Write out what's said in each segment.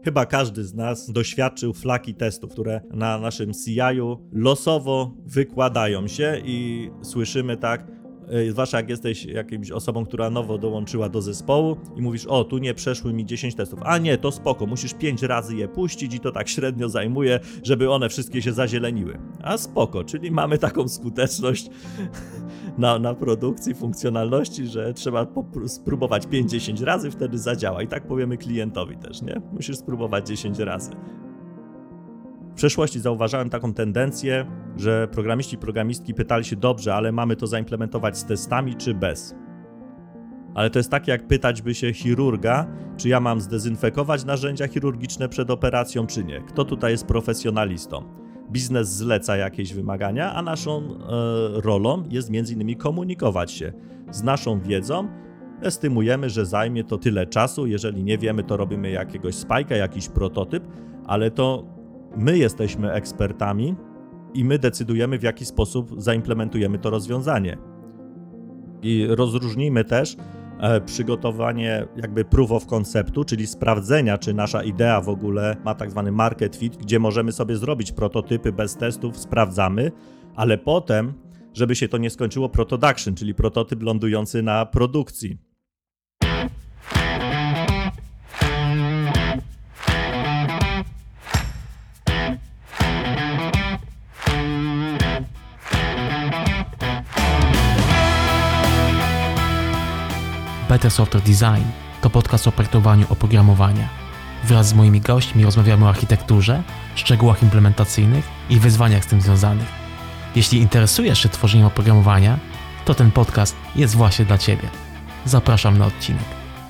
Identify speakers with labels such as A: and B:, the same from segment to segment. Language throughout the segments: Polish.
A: Chyba każdy z nas doświadczył flaki testów, które na naszym CI-u losowo wykładają się i słyszymy tak, zwłaszcza jak jesteś jakimś osobą, która nowo dołączyła do zespołu i mówisz, o, tu nie przeszły mi 10 testów, a nie, to spoko, musisz 5 razy je puścić i to tak średnio zajmuje, żeby one wszystkie się zazieleniły. A spoko, czyli mamy taką skuteczność na produkcji funkcjonalności, że trzeba spróbować 5-10 razy, wtedy zadziała. I tak powiemy klientowi też, nie? Musisz spróbować 10 razy. W przeszłości zauważałem taką tendencję, że programiści i programistki pytali się, dobrze, ale mamy to zaimplementować z testami czy bez? Ale to jest tak, jak pytać by się chirurga, czy ja mam zdezynfekować narzędzia chirurgiczne przed operacją, czy nie. Kto tutaj jest profesjonalistą? Biznes zleca jakieś wymagania, a naszą rolą jest m.in. komunikować się z naszą wiedzą. Estymujemy, że zajmie to tyle czasu, jeżeli nie wiemy, to robimy jakiegoś spajka, jakiś prototyp, ale to my jesteśmy ekspertami i my decydujemy, w jaki sposób zaimplementujemy to rozwiązanie. I rozróżnijmy też przygotowanie jakby proof of conceptu, czyli sprawdzenia, czy nasza idea w ogóle ma tak zwany market fit, gdzie możemy sobie zrobić prototypy bez testów, sprawdzamy, ale potem, żeby się to nie skończyło, production, czyli prototyp lądujący na produkcji.
B: Better Software Design to podcast o projektowaniu oprogramowania. Wraz z moimi gośćmi rozmawiamy o architekturze, szczegółach implementacyjnych i wyzwaniach z tym związanych. Jeśli interesujesz się tworzeniem oprogramowania, to ten podcast jest właśnie dla Ciebie. Zapraszam na odcinek.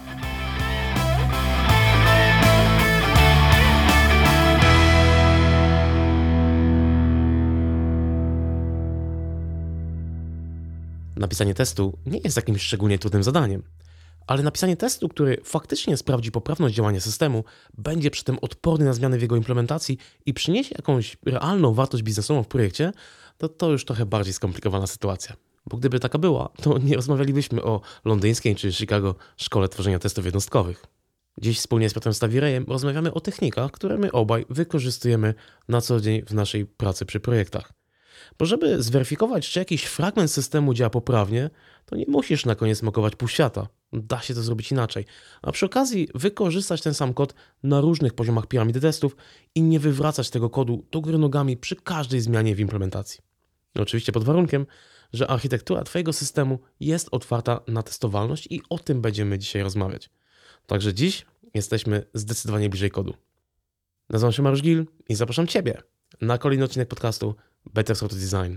B: Napisanie testu nie jest jakimś szczególnie trudnym zadaniem, ale napisanie testu, który faktycznie sprawdzi poprawność działania systemu, będzie przy tym odporny na zmiany w jego implementacji i przyniesie jakąś realną wartość biznesową w projekcie, to już trochę bardziej skomplikowana sytuacja. Bo gdyby taka była, to nie rozmawialibyśmy o londyńskiej czy Chicago szkole tworzenia testów jednostkowych. Dziś wspólnie z Piotrem Stawirejem rozmawiamy o technikach, które my obaj wykorzystujemy na co dzień w naszej pracy przy projektach. Bo żeby zweryfikować, czy jakiś fragment systemu działa poprawnie, to nie musisz na koniec smakować pół świata. Da się to zrobić inaczej. A przy okazji wykorzystać ten sam kod na różnych poziomach piramidy testów i nie wywracać tego kodu do góry nogami przy każdej zmianie w implementacji. Oczywiście pod warunkiem, że architektura Twojego systemu jest otwarta na testowalność i o tym będziemy dzisiaj rozmawiać. Także dziś jesteśmy zdecydowanie bliżej kodu. Nazywam się Mariusz Gil i zapraszam Ciebie na kolejny odcinek podcastu Better Software Design.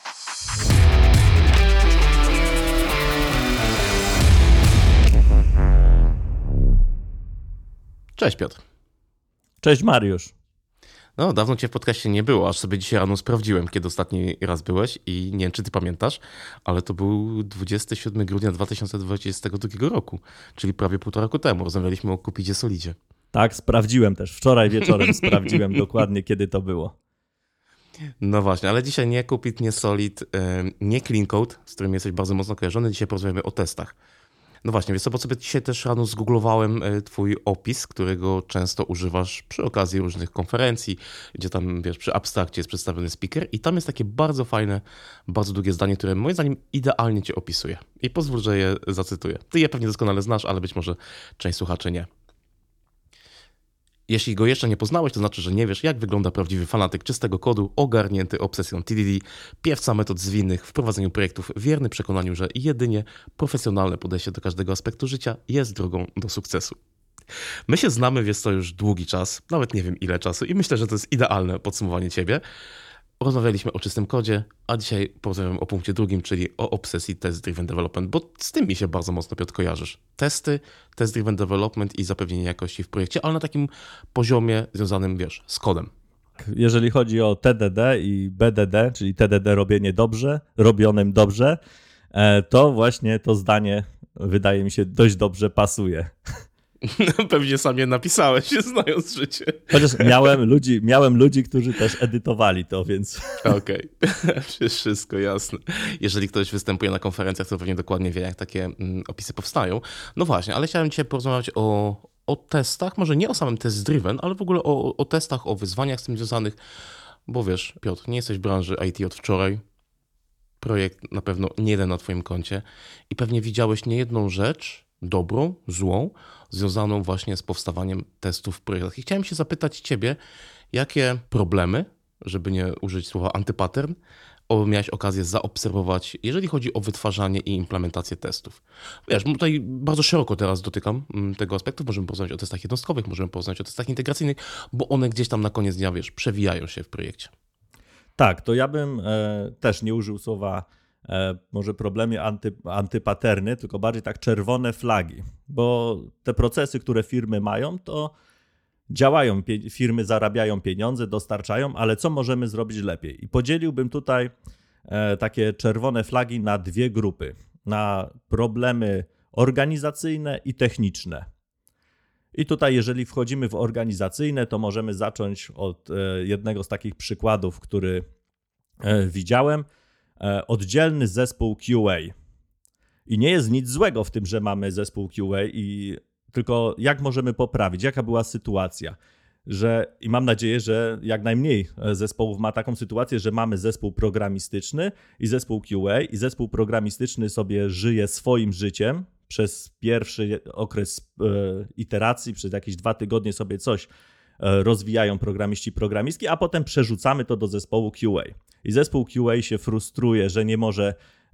B: Cześć Piotr.
A: Cześć Mariusz.
B: No, dawno Cię w podcaście nie było, aż sobie dzisiaj rano sprawdziłem, kiedy ostatni raz byłeś i nie wiem, czy Ty pamiętasz, ale to był 27 grudnia 2022 roku, czyli prawie 1,5 roku temu. Rozmawialiśmy o Cupidzie Solidzie.
A: Tak, sprawdziłem też. Wczoraj wieczorem sprawdziłem dokładnie, kiedy to było.
B: No właśnie, ale dzisiaj nie Cupid, nie Solid, nie Clean Code, z którym jesteś bardzo mocno kojarzony. Dzisiaj porozmawiamy o testach. No właśnie, wiesz co, bo sobie dzisiaj też rano zgooglowałem twój opis, którego często używasz przy okazji różnych konferencji, gdzie tam, wiesz, przy abstrakcie jest przedstawiony speaker i tam jest takie bardzo fajne, bardzo długie zdanie, które moim zdaniem idealnie cię opisuje. I pozwól, że je zacytuję. Ty je pewnie doskonale znasz, ale być może część słuchaczy nie. Jeśli go jeszcze nie poznałeś, to znaczy, że nie wiesz, jak wygląda prawdziwy fanatyk czystego kodu, ogarnięty obsesją TDD, piewca metod zwinnych w prowadzeniu projektów, wierny przekonaniu, że jedynie profesjonalne podejście do każdego aspektu życia jest drogą do sukcesu. My się znamy, wiesz co, już długi czas, nawet nie wiem ile czasu i myślę, że to jest idealne podsumowanie ciebie. Rozmawialiśmy o czystym kodzie, a dzisiaj porozmawiamy o punkcie drugim, czyli o obsesji Test-Driven Development, bo z tym mi się bardzo mocno, Piotr, kojarzysz. Testy, Test-Driven Development i zapewnienie jakości w projekcie, ale na takim poziomie związanym, wiesz, z kodem.
A: Jeżeli chodzi o TDD i BDD, czyli TDD robienie dobrze, robionym dobrze, to właśnie to zdanie wydaje mi się dość dobrze pasuje.
B: Pewnie sam je napisałeś, znając życie.
A: Chociaż miałem ludzi, którzy też edytowali to, więc...
B: Okej, wszystko jasne. Jeżeli ktoś występuje na konferencjach, to pewnie dokładnie wie, jak takie opisy powstają. No właśnie, ale chciałem dzisiaj porozmawiać o o testach, może nie o samym test driven, ale w ogóle o testach, o wyzwaniach z tym związanych, bo wiesz, Piotr, nie jesteś w branży IT od wczoraj, projekt na pewno nie jeden na twoim koncie i pewnie widziałeś niejedną rzecz, dobrą, złą, związaną właśnie z powstawaniem testów w projektach. I chciałem się zapytać ciebie, jakie problemy, żeby nie użyć słowa antypattern, miałeś okazję zaobserwować, jeżeli chodzi o wytwarzanie i implementację testów. Wiesz, tutaj bardzo szeroko teraz dotykam tego aspektu. Możemy porozmawiać o testach jednostkowych, możemy porozmawiać o testach integracyjnych, bo one gdzieś tam na koniec dnia, wiesz, przewijają się w projekcie.
A: Tak, to ja bym też nie użył słowa może problemy antypaterny, tylko bardziej tak czerwone flagi, bo te procesy, które firmy mają, to działają, firmy zarabiają pieniądze, dostarczają, ale co możemy zrobić lepiej? I podzieliłbym tutaj takie czerwone flagi na dwie grupy, na problemy organizacyjne i techniczne. I tutaj, jeżeli wchodzimy w organizacyjne, to możemy zacząć od jednego z takich przykładów, który widziałem. Oddzielny zespół QA. I nie jest nic złego w tym, że mamy zespół QA, tylko jak możemy poprawić, jaka była sytuacja. I mam nadzieję, że jak najmniej zespołów ma taką sytuację, że mamy zespół programistyczny i zespół QA i zespół programistyczny sobie żyje swoim życiem, przez pierwszy okres iteracji, przez jakieś 2 tygodnie sobie coś rozwijają programiści, programistki, a potem przerzucamy to do zespołu QA. I zespół QA się frustruje, że nie może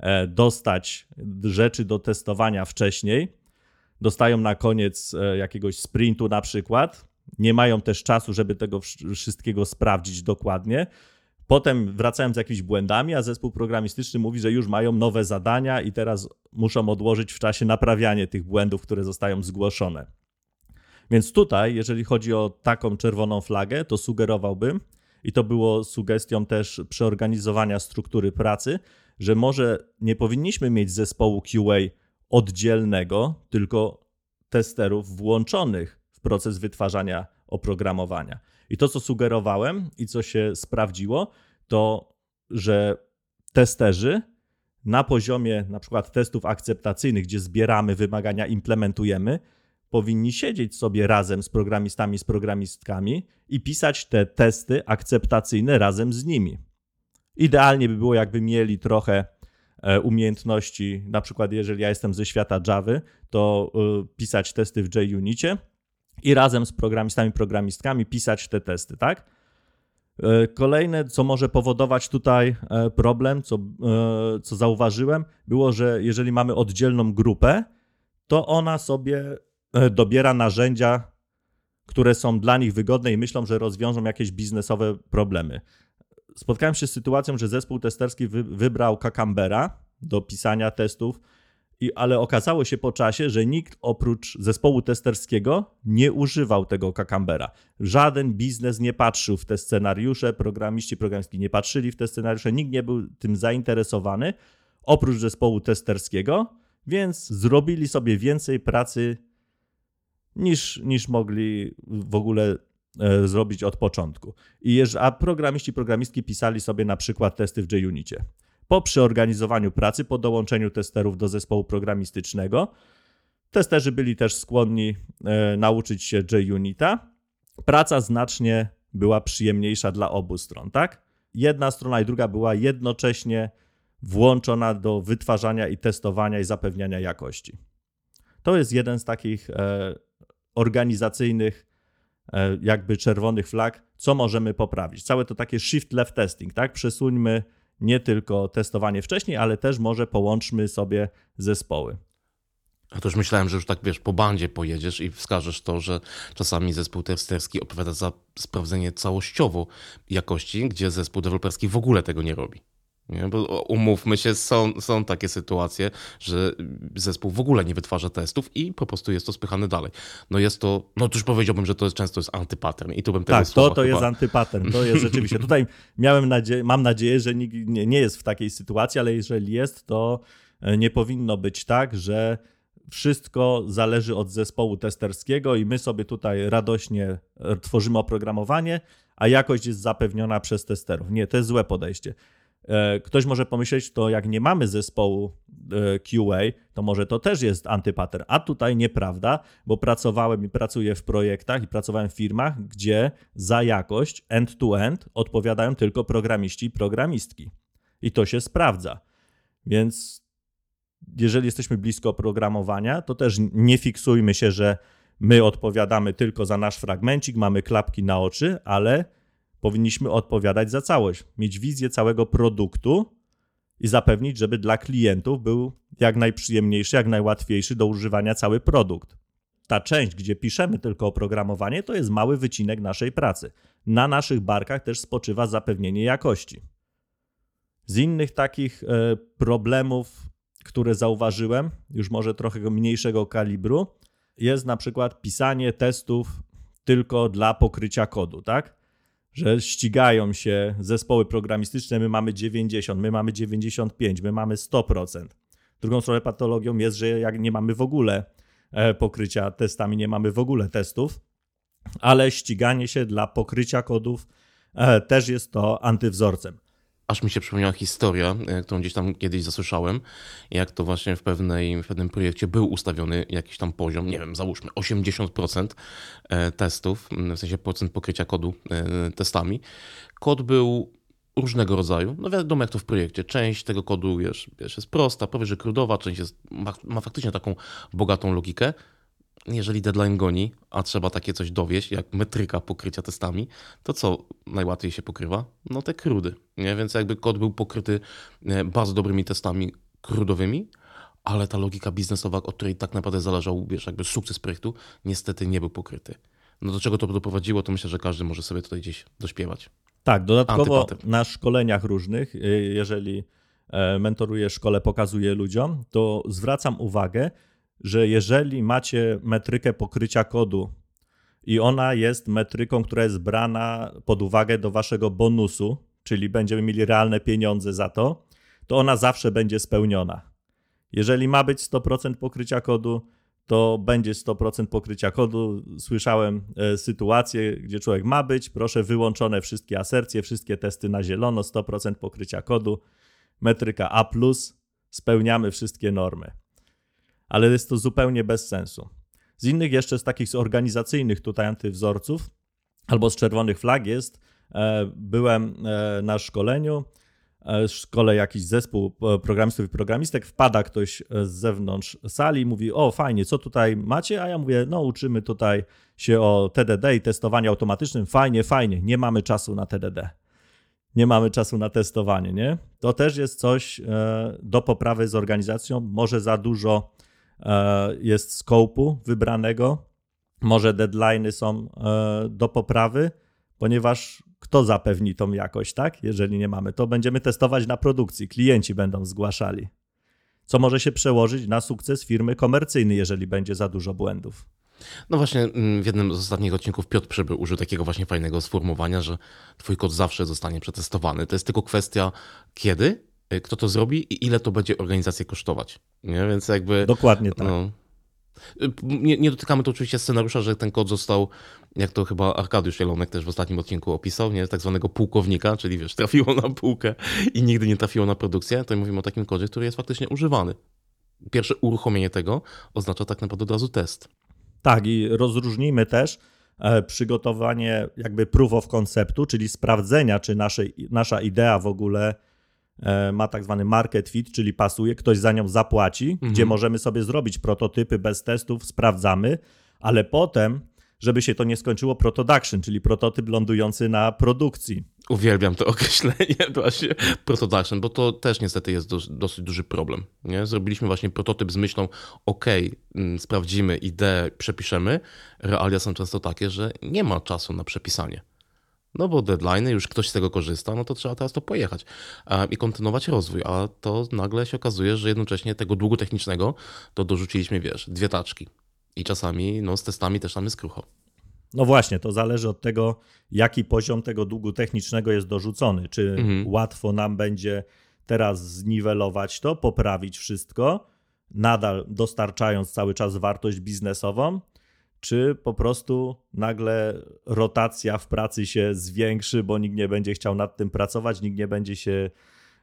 A: dostać rzeczy do testowania wcześniej. Dostają na koniec jakiegoś sprintu na przykład. Nie mają też czasu, żeby tego wszystkiego sprawdzić dokładnie. Potem wracają z jakimiś błędami, a zespół programistyczny mówi, że już mają nowe zadania i teraz muszą odłożyć w czasie naprawianie tych błędów, które zostają zgłoszone. Więc tutaj, jeżeli chodzi o taką czerwoną flagę, to sugerowałbym, i to było sugestią też przeorganizowania struktury pracy, że może nie powinniśmy mieć zespołu QA oddzielnego, tylko testerów włączonych w proces wytwarzania oprogramowania. I to, co sugerowałem i co się sprawdziło, to, że testerzy na poziomie na przykład testów akceptacyjnych, gdzie zbieramy wymagania, implementujemy, powinni siedzieć sobie razem z programistami, z programistkami i pisać te testy akceptacyjne razem z nimi. Idealnie by było, jakby mieli trochę umiejętności, na przykład jeżeli ja jestem ze świata Javy, to pisać testy w JUnicie i razem z programistami, programistkami pisać te testy, tak? Kolejne, co może powodować tutaj problem, co zauważyłem, było, że jeżeli mamy oddzielną grupę, to ona sobie dobiera narzędzia, które są dla nich wygodne i myślą, że rozwiążą jakieś biznesowe problemy. Spotkałem się z sytuacją, że zespół testerski wybrał Cucumbera do pisania testów, ale okazało się po czasie, że nikt oprócz zespołu testerskiego nie używał tego Cucumbera. Żaden biznes nie patrzył w te scenariusze, programiści, programistki nie patrzyli w te scenariusze, nikt nie był tym zainteresowany oprócz zespołu testerskiego, więc zrobili sobie więcej pracy niż mogli w ogóle zrobić od początku. A programiści, programistki pisali sobie na przykład testy w JUnicie. Po przeorganizowaniu pracy, po dołączeniu testerów do zespołu programistycznego, testerzy byli też skłonni nauczyć się JUnita. Praca znacznie była przyjemniejsza dla obu stron, tak? Jedna strona i druga była jednocześnie włączona do wytwarzania i testowania i zapewniania jakości. To jest jeden z takich organizacyjnych jakby czerwonych flag, co możemy poprawić. Całe to takie shift left testing, tak? Przesuńmy nie tylko testowanie wcześniej, ale też może połączmy sobie zespoły.
B: Ja to już myślałem, że już tak, wiesz, po bandzie pojedziesz i wskażesz to, że czasami zespół testerski odpowiada za sprawdzenie całościowo jakości, gdzie zespół deweloperski w ogóle tego nie robi. Nie? Bo umówmy się, są takie sytuacje, że zespół w ogóle nie wytwarza testów i po prostu jest to spychane dalej. No to już powiedziałbym, że to jest często pattern i tu bym tego słowa
A: Tak, to jest antypattern, to jest rzeczywiście. Tutaj mam nadzieję, że nikt nie jest w takiej sytuacji, ale jeżeli jest, to nie powinno być tak, że wszystko zależy od zespołu testerskiego i my sobie tutaj radośnie tworzymy oprogramowanie, a jakość jest zapewniona przez testerów. Nie, to jest złe podejście. Ktoś może pomyśleć, to jak nie mamy zespołu QA, to może to też jest antypattern. A tutaj nieprawda, bo pracowałem i pracuję w projektach i pracowałem w firmach, gdzie za jakość end-to-end odpowiadają tylko programiści i programistki. I to się sprawdza. Więc jeżeli jesteśmy blisko oprogramowania, to też nie fiksujmy się, że my odpowiadamy tylko za nasz fragmencik, mamy klapki na oczy, ale powinniśmy odpowiadać za całość, mieć wizję całego produktu i zapewnić, żeby dla klientów był jak najprzyjemniejszy, jak najłatwiejszy do używania cały produkt. Ta część, gdzie piszemy tylko oprogramowanie, to jest mały wycinek naszej pracy. Na naszych barkach też spoczywa zapewnienie jakości. Z innych takich problemów, które zauważyłem, już może trochę mniejszego kalibru, jest na przykład pisanie testów tylko dla pokrycia kodu, tak? Że ścigają się zespoły programistyczne, my mamy 90, my mamy 95, my mamy 100%. Drugą stronę patologią jest, że jak nie mamy w ogóle pokrycia testami, nie mamy w ogóle testów, ale ściganie się dla pokrycia kodów też jest to antywzorcem.
B: Aż mi się przypomniała historia, którą gdzieś tam kiedyś zasłyszałem, jak to właśnie w pewnym projekcie był ustawiony jakiś tam poziom, nie wiem, załóżmy 80% testów, w sensie procent pokrycia kodu testami. Kod był różnego rodzaju, no wiadomo jak to w projekcie, część tego kodu wiesz, jest prosta, prawie że krudowa, część ma faktycznie taką bogatą logikę. Jeżeli deadline goni, a trzeba takie coś dowieść, jak metryka pokrycia testami, to co najłatwiej się pokrywa? No te krudy, nie? Więc jakby kod był pokryty bardzo dobrymi testami krudowymi, ale ta logika biznesowa, od której tak naprawdę zależał, wiesz, jakby sukces projektu, niestety nie był pokryty. No do czego to doprowadziło, to myślę, że każdy może sobie tutaj gdzieś dośpiewać.
A: Tak, dodatkowo
B: Antypattern.
A: na szkoleniach różnych, jeżeli mentoruję szkole, pokazuję ludziom, to zwracam uwagę, że jeżeli macie metrykę pokrycia kodu i ona jest metryką, która jest brana pod uwagę do waszego bonusu, czyli będziemy mieli realne pieniądze za to, to ona zawsze będzie spełniona. Jeżeli ma być 100% pokrycia kodu, to będzie 100% pokrycia kodu. Słyszałem sytuację, gdzie człowiek ma być, proszę wyłączone wszystkie asercje, wszystkie testy na zielono, 100% pokrycia kodu, metryka A+, spełniamy wszystkie normy. Ale jest to zupełnie bez sensu. Z innych jeszcze, z takich organizacyjnych tutaj antywzorców albo z czerwonych flag jest, byłem na szkoleniu, szkole jakiś zespół programistów i programistek, wpada ktoś z zewnątrz sali i mówi, o fajnie, co tutaj macie? A ja mówię, no uczymy tutaj się o TDD i testowanie automatycznym, fajnie, nie mamy czasu na TDD. Nie mamy czasu na testowanie, nie? To też jest coś do poprawy z organizacją, może za dużo jest scope'u wybranego, może deadline'y są do poprawy, ponieważ kto zapewni tą jakość, tak? Jeżeli nie mamy, to będziemy testować na produkcji, klienci będą zgłaszali, co może się przełożyć na sukces firmy komercyjnej, jeżeli będzie za dużo błędów.
B: No właśnie w jednym z ostatnich odcinków Piotr Przybył użył takiego właśnie fajnego sformułowania, że twój kod zawsze zostanie przetestowany. To jest tylko kwestia kiedy, kto to zrobi i ile to będzie organizację kosztować. Nie? Więc jakby...
A: Dokładnie tak.
B: No, nie dotykamy tu oczywiście scenariusza, że ten kod został, jak to chyba Arkadiusz Jelonek też w ostatnim odcinku opisał, nie? Tak zwanego pułkownika, czyli wiesz, trafiło na półkę i nigdy nie trafiło na produkcję. To mówimy o takim kodzie, który jest faktycznie używany. Pierwsze uruchomienie tego oznacza tak naprawdę od razu test.
A: Tak, i rozróżnijmy też przygotowanie jakby proof of conceptu, czyli sprawdzenia, czy nasza idea w ogóle ma tak zwany market fit, czyli pasuje, ktoś za nią zapłaci, gdzie możemy sobie zrobić prototypy bez testów, sprawdzamy, ale potem, żeby się to nie skończyło, protoduction, czyli prototyp lądujący na produkcji.
B: Uwielbiam to określenie właśnie protoduction, bo to też niestety jest dosyć duży problem. Nie? Zrobiliśmy właśnie prototyp z myślą, sprawdzimy ideę, przepiszemy. Realia są często takie, że nie ma czasu na przepisanie. No bo deadline'y, już ktoś z tego korzysta, no to trzeba teraz to pojechać i kontynuować rozwój, a to nagle się okazuje, że jednocześnie tego długu technicznego to dorzuciliśmy, wiesz, 2 taczki i czasami no, z testami też tam jest krucho.
A: No właśnie, to zależy od tego, jaki poziom tego długu technicznego jest dorzucony. Czy łatwo nam będzie teraz zniwelować to, poprawić wszystko, nadal dostarczając cały czas wartość biznesową, czy po prostu nagle rotacja w pracy się zwiększy, bo nikt nie będzie chciał nad tym pracować, nikt nie będzie się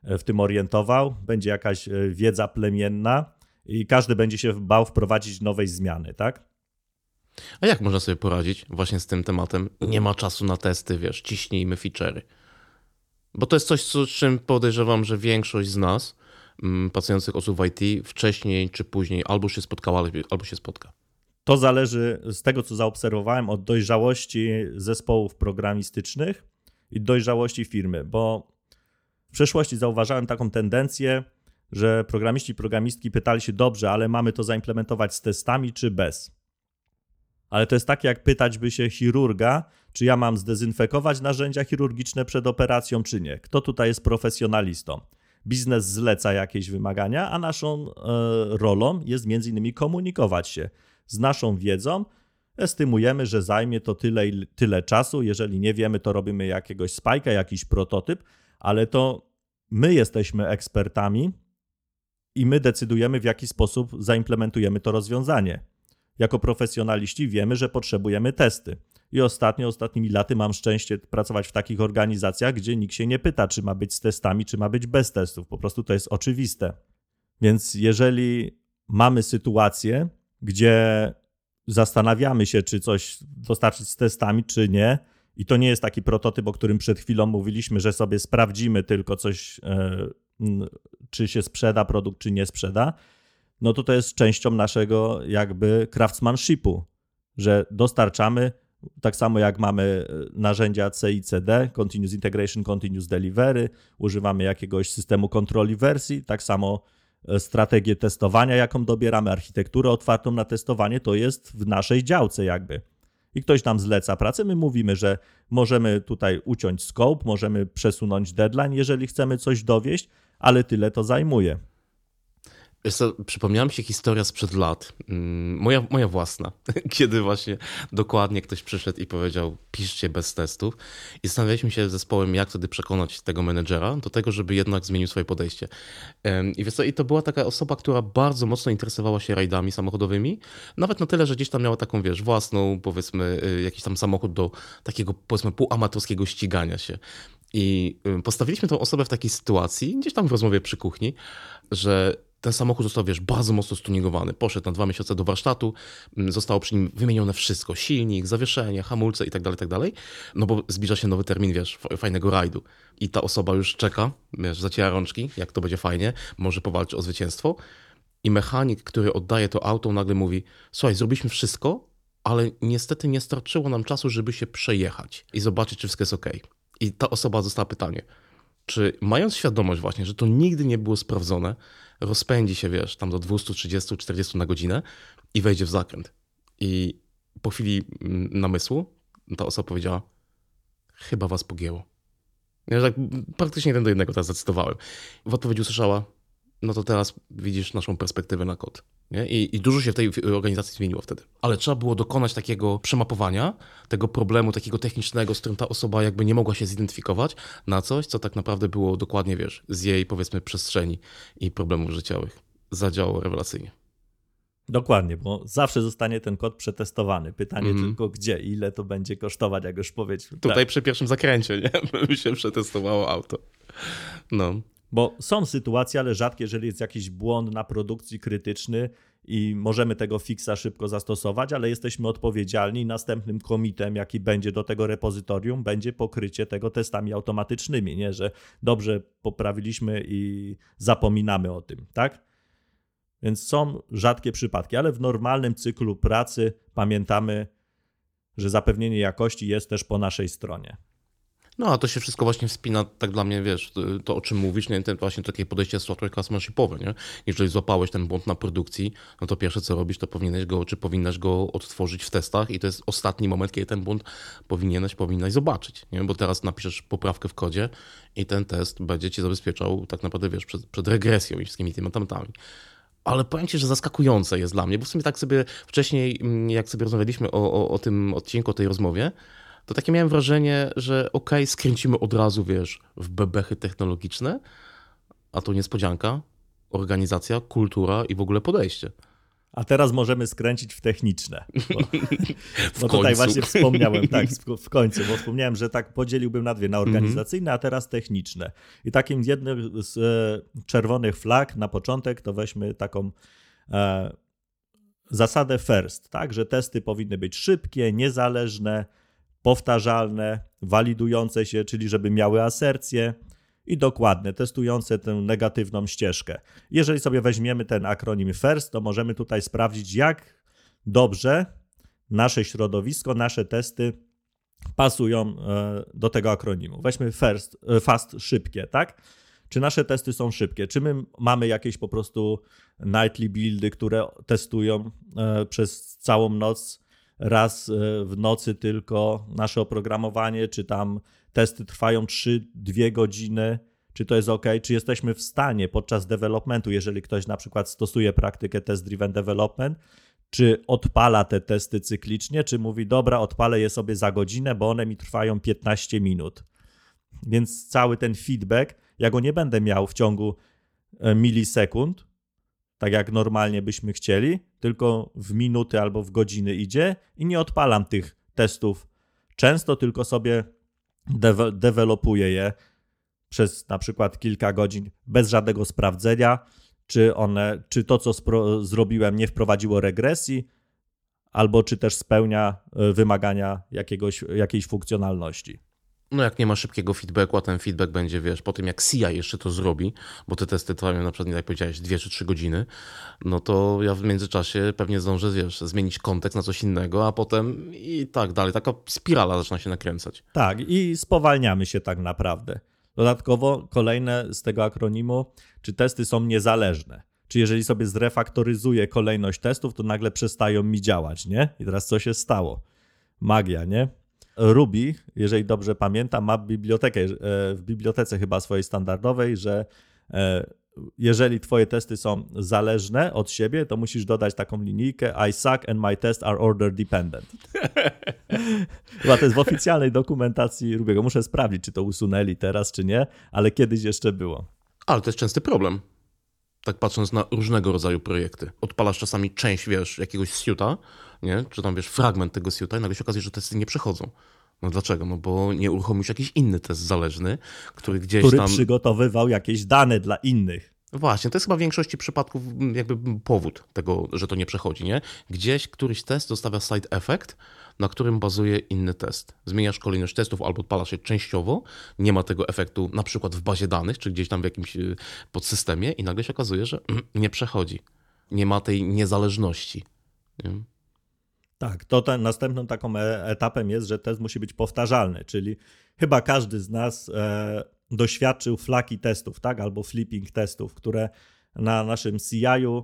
A: w tym orientował, będzie jakaś wiedza plemienna i każdy będzie się bał wprowadzić nowej zmiany, tak?
B: A jak można sobie poradzić właśnie z tym tematem? Nie ma czasu na testy, wiesz, ciśnijmy feature'y. Bo to jest coś, z czym podejrzewam, że większość z nas, pracujących osób w IT, wcześniej czy później albo się spotkała, albo się spotka.
A: To zależy z tego, co zaobserwowałem, od dojrzałości zespołów programistycznych i dojrzałości firmy, bo w przeszłości zauważałem taką tendencję, że programiści i programistki pytali się, dobrze, ale mamy to zaimplementować z testami czy bez? Ale to jest tak, jak pytać by się chirurga, czy ja mam zdezynfekować narzędzia chirurgiczne przed operacją, czy nie. Kto tutaj jest profesjonalistą? Biznes zleca jakieś wymagania, a naszą rolą jest między innymi komunikować się z naszą wiedzą. Estymujemy, że zajmie to tyle i tyle czasu. Jeżeli nie wiemy, to robimy jakiegoś spajka, jakiś prototyp, ale to my jesteśmy ekspertami i my decydujemy, w jaki sposób zaimplementujemy to rozwiązanie. Jako profesjonaliści wiemy, że potrzebujemy testy. I ostatnimi laty mam szczęście pracować w takich organizacjach, gdzie nikt się nie pyta, czy ma być z testami, czy ma być bez testów. Po prostu to jest oczywiste. Więc jeżeli mamy sytuację, gdzie zastanawiamy się, czy coś dostarczyć z testami, czy nie, i to nie jest taki prototyp, o którym przed chwilą mówiliśmy, że sobie sprawdzimy tylko coś, czy się sprzeda produkt, czy nie sprzeda, no to jest częścią naszego jakby craftsmanshipu, że dostarczamy, tak samo jak mamy narzędzia C i CD, Continuous Integration, Continuous Delivery, używamy jakiegoś systemu kontroli wersji, tak samo strategię testowania, jaką dobieramy, architekturę otwartą na testowanie, to jest w naszej działce jakby. I ktoś nam zleca pracę, my mówimy, że możemy tutaj uciąć scope, możemy przesunąć deadline, jeżeli chcemy coś dowieść, ale tyle to zajmuje.
B: Wiesz co, przypomniała mi się historia sprzed lat, moja własna, kiedy właśnie dokładnie ktoś przyszedł i powiedział, piszcie bez testów, i zastanawialiśmy się z zespołem, jak wtedy przekonać tego menedżera do tego, żeby jednak zmienił swoje podejście. I wiesz co, i to była taka osoba, która bardzo mocno interesowała się rajdami samochodowymi, nawet na tyle, że gdzieś tam miała taką, wiesz, własną, powiedzmy, jakiś tam samochód do takiego, powiedzmy, półamatorskiego ścigania się. I postawiliśmy tą osobę w takiej sytuacji, gdzieś tam w rozmowie przy kuchni, że ten samochód został, wiesz, bardzo mocno stuningowany. Poszedł na 2 miesiące do warsztatu, zostało przy nim wymienione wszystko. Silnik, zawieszenie, hamulce i tak dalej, no bo zbliża się nowy termin, wiesz, fajnego rajdu. I ta osoba już czeka, wiesz, zaciera rączki, jak to będzie fajnie, może powalczy o zwycięstwo. I mechanik, który oddaje to auto, nagle mówi, słuchaj, zrobiliśmy wszystko, ale niestety nie starczyło nam czasu, żeby się przejechać i zobaczyć, czy wszystko jest okej. I ta osoba dostała pytanie, czy mając świadomość właśnie, że to nigdy nie było sprawdzone, rozpędzi się, wiesz, tam do 230-40 na godzinę i wejdzie w zakręt. I po chwili namysłu ta osoba powiedziała, chyba was pogięło. Ja tak praktycznie 1 do 1 teraz zacytowałem. W odpowiedzi usłyszała, no to teraz widzisz naszą perspektywę na kod. Nie? I dużo się w tej organizacji zmieniło wtedy. Ale trzeba było dokonać takiego przemapowania tego problemu, takiego technicznego, z którym ta osoba jakby nie mogła się zidentyfikować, na coś, co tak naprawdę było dokładnie, wiesz, z jej, powiedzmy, przestrzeni i problemów życiowych. Zadziałało rewelacyjnie.
A: Dokładnie, bo zawsze zostanie ten kod przetestowany. Pytanie tylko gdzie, ile to będzie kosztować, jak już powiedział.
B: Tutaj przy pierwszym zakręcie, nie? By się przetestowało auto. No.
A: Bo są sytuacje, ale rzadkie, jeżeli jest jakiś błąd na produkcji krytyczny i możemy tego fixa szybko zastosować, ale jesteśmy odpowiedzialni. Następnym commitem, jaki będzie do tego repozytorium, będzie pokrycie tego testami automatycznymi, nie? Że dobrze poprawiliśmy i zapominamy o tym, tak? Więc są rzadkie przypadki, ale w normalnym cyklu pracy pamiętamy, że zapewnienie jakości jest też po naszej stronie.
B: No, a to się wszystko właśnie wspina, tak dla mnie, wiesz, to o czym mówisz, nie? To właśnie takie podejście software customershipowe, nie? Jeżeli złapałeś ten błąd na produkcji, no to pierwsze co robisz, to powinieneś go, czy powinnaś go odtworzyć w testach i to jest ostatni moment, kiedy ten błąd powinnaś zobaczyć, nie? Bo teraz napiszesz poprawkę w kodzie i ten test będzie ci zabezpieczał tak naprawdę, wiesz, przed regresją i wszystkimi tymi tematami. Ale powiem ci, że zaskakujące jest dla mnie, bo w sumie tak sobie wcześniej, jak sobie rozmawialiśmy o tym odcinku, o tej rozmowie, to takie miałem wrażenie, że skręcimy od razu, wiesz, w bebechy technologiczne, a to niespodzianka, organizacja, kultura i w ogóle podejście.
A: A teraz możemy skręcić w techniczne. Bo tutaj
B: końcu.
A: właśnie wspomniałem, tak, w końcu, bo wspomniałem, że tak podzieliłbym na dwie, na organizacyjne, a teraz techniczne. I takim jednym z czerwonych flag na początek to weźmy taką zasadę first, tak, że testy powinny być szybkie, niezależne, powtarzalne, walidujące się, czyli żeby miały asercję i dokładne, testujące tę negatywną ścieżkę. Jeżeli sobie weźmiemy ten akronim FIRST, to możemy tutaj sprawdzić, jak dobrze nasze środowisko, nasze testy pasują do tego akronimu. Weźmy fast, szybkie, tak? Czy nasze testy są szybkie? Czy my mamy jakieś po prostu nightly buildy, które testują przez całą noc, raz w nocy tylko nasze oprogramowanie, czy tam testy trwają 3-2 godziny, czy to jest ok, czy jesteśmy w stanie podczas developmentu, jeżeli ktoś na przykład stosuje praktykę test-driven development, czy odpala te testy cyklicznie, czy mówi, dobra, odpalę je sobie za godzinę, bo one mi trwają 15 minut. Więc cały ten feedback, ja go nie będę miał w ciągu milisekund, tak jak normalnie byśmy chcieli, tylko w minuty albo w godziny idzie i nie odpalam tych testów często, tylko sobie dewelopuję je przez na przykład kilka godzin bez żadnego sprawdzenia, czy to, co zrobiłem, nie wprowadziło regresji, albo czy też spełnia wymagania jakiejś funkcjonalności.
B: No jak nie ma szybkiego feedbacku, a ten feedback będzie, wiesz, po tym jak CI jeszcze to zrobi, bo te testy trwają na przykład, jak powiedziałeś, 2 czy 3 godziny, no to ja w międzyczasie pewnie zdążę, wiesz, zmienić kontekst na coś innego, a potem i tak dalej. Taka spirala zaczyna się nakręcać.
A: Tak, i spowalniamy się tak naprawdę. Dodatkowo kolejne z tego akronimu, czy testy są niezależne. Czy jeżeli sobie zrefaktoryzuję kolejność testów, to nagle przestają mi działać, nie? I teraz co się stało? Magia, nie? Ruby, jeżeli dobrze pamiętam, ma bibliotekę, w bibliotece chyba swojej standardowej, że jeżeli twoje testy są zależne od siebie, to musisz dodać taką linijkę I suck and my tests are order dependent. Chyba to jest w oficjalnej dokumentacji Ruby'ego. Muszę sprawdzić, czy to usunęli teraz, czy nie, ale kiedyś jeszcze było.
B: Ale to jest częsty problem. Tak patrząc na różnego rodzaju projekty. Odpalasz czasami część, wiesz, jakiegoś suite'a, nie? Czy tam, wiesz, fragment tego suite'a i nagle się okazuje, że testy nie przechodzą. No dlaczego? No bo nie uruchomisz jakiś inny test zależny, który gdzieś tam...
A: przygotowywał jakieś dane dla innych.
B: Właśnie, to jest chyba w większości przypadków jakby powód tego, że to nie przechodzi, nie? Gdzieś któryś test zostawia side effect, na którym bazuje inny test. Zmieniasz kolejność testów albo odpalasz je częściowo, nie ma tego efektu na przykład w bazie danych, czy gdzieś tam w jakimś podsystemie i nagle się okazuje, że nie przechodzi. Nie ma tej niezależności. Nie?
A: Tak, to następną taką etapem jest, że test musi być powtarzalny, czyli chyba każdy z nas doświadczył flaki testów, tak, albo flipping testów, które na naszym CI-u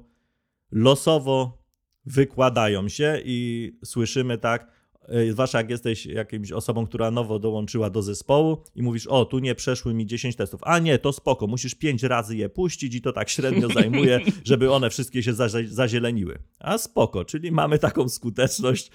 A: losowo wykładają się i słyszymy tak, zwłaszcza jak jesteś jakimś osobą, która nowo dołączyła do zespołu i mówisz, o, tu nie przeszły mi 10 testów, a nie, to spoko, musisz 5 razy je puścić i to tak średnio zajmuje, żeby one wszystkie się zazieleniły. A spoko, czyli mamy taką skuteczność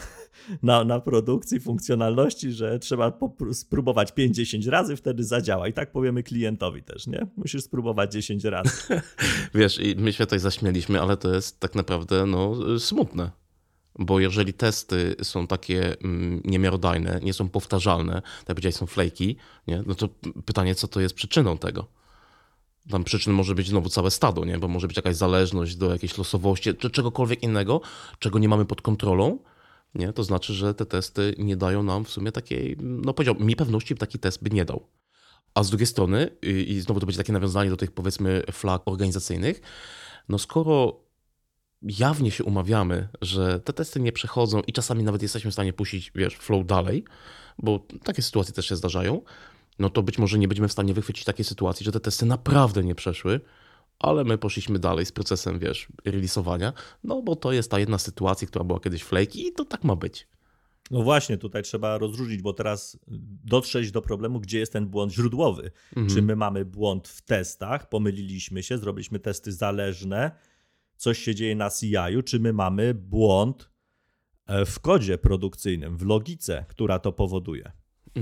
A: na produkcji funkcjonalności, że trzeba spróbować 5-10 razy, wtedy zadziała. I tak powiemy klientowi też, nie? Musisz spróbować 10 razy.
B: Wiesz, i my się tutaj zaśmieliśmy, ale to jest tak naprawdę smutne. Bo jeżeli testy są takie niemiarodajne, nie są powtarzalne, tak jak powiedziałeś, są flaky, nie? No to pytanie, co to jest przyczyną tego? Tam przyczyn może być znowu całe stado, nie? Bo może być jakaś zależność do jakiejś losowości, czy czegokolwiek innego, czego nie mamy pod kontrolą. Nie? To znaczy, że te testy nie dają nam w sumie takiej, no powiedziałbym, mi pewności taki test by nie dał. A z drugiej strony, i znowu to będzie takie nawiązanie do tych, powiedzmy, flag organizacyjnych, no skoro jawnie się umawiamy, że te testy nie przechodzą i czasami nawet jesteśmy w stanie puścić, wiesz, flow dalej, bo takie sytuacje też się zdarzają, no to być może nie będziemy w stanie wychwycić takiej sytuacji, że te testy naprawdę nie przeszły, ale my poszliśmy dalej z procesem, wiesz, releasowania, no bo to jest ta jedna sytuacja, która była kiedyś flaky i to tak ma być.
A: No właśnie, tutaj trzeba rozróżnić, bo teraz dotrzeć do problemu, gdzie jest ten błąd źródłowy. Czy my mamy błąd w testach, pomyliliśmy się, zrobiliśmy testy zależne, coś się dzieje na CI-u, czy my mamy błąd w kodzie produkcyjnym, w logice, która to powoduje.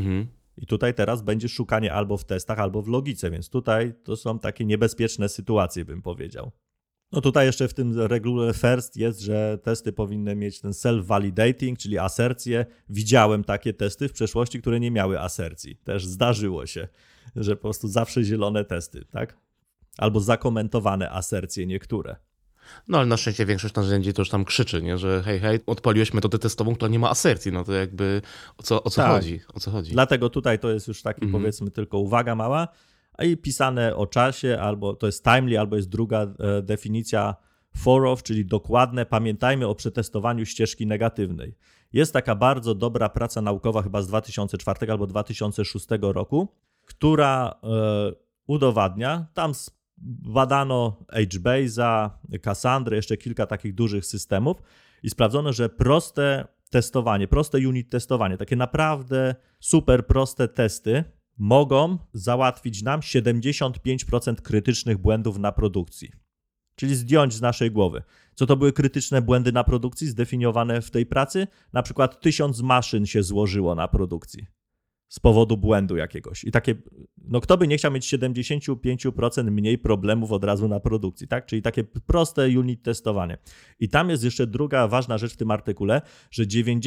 A: I tutaj teraz będzie szukanie albo w testach, albo w logice, więc tutaj to są takie niebezpieczne sytuacje, bym powiedział. No tutaj jeszcze w tym regule first jest, że testy powinny mieć ten self-validating, czyli asercję. Widziałem takie testy w przeszłości, które nie miały asercji. Też zdarzyło się, że po prostu zawsze zielone testy, tak? Albo zakomentowane asercje niektóre.
B: No ale na szczęście większość narzędzi to już tam krzyczy, nie? Że hej, odpaliłeś metodę testową, która nie ma asercji. No to jakby o co chodzi? O co chodzi?
A: Dlatego tutaj to jest już taki powiedzmy tylko uwaga mała, a i pisane o czasie, albo to jest timely, albo jest druga definicja thorough, czyli dokładne. Pamiętajmy o przetestowaniu ścieżki negatywnej. Jest taka bardzo dobra praca naukowa chyba z 2004 albo 2006 roku, która udowadnia, tam badano HBase'a, Cassandrę, jeszcze kilka takich dużych systemów i sprawdzono, że proste testowanie, proste unit testowanie, takie naprawdę super proste testy mogą załatwić nam 75% krytycznych błędów na produkcji. Czyli zdjąć z naszej głowy. Co to były krytyczne błędy na produkcji zdefiniowane w tej pracy? Na przykład 1000 maszyn się złożyło na produkcji z powodu błędu jakiegoś. I takie, no kto by nie chciał mieć 75% mniej problemów od razu na produkcji, tak? Czyli takie proste unit testowanie. I tam jest jeszcze druga ważna rzecz w tym artykule, że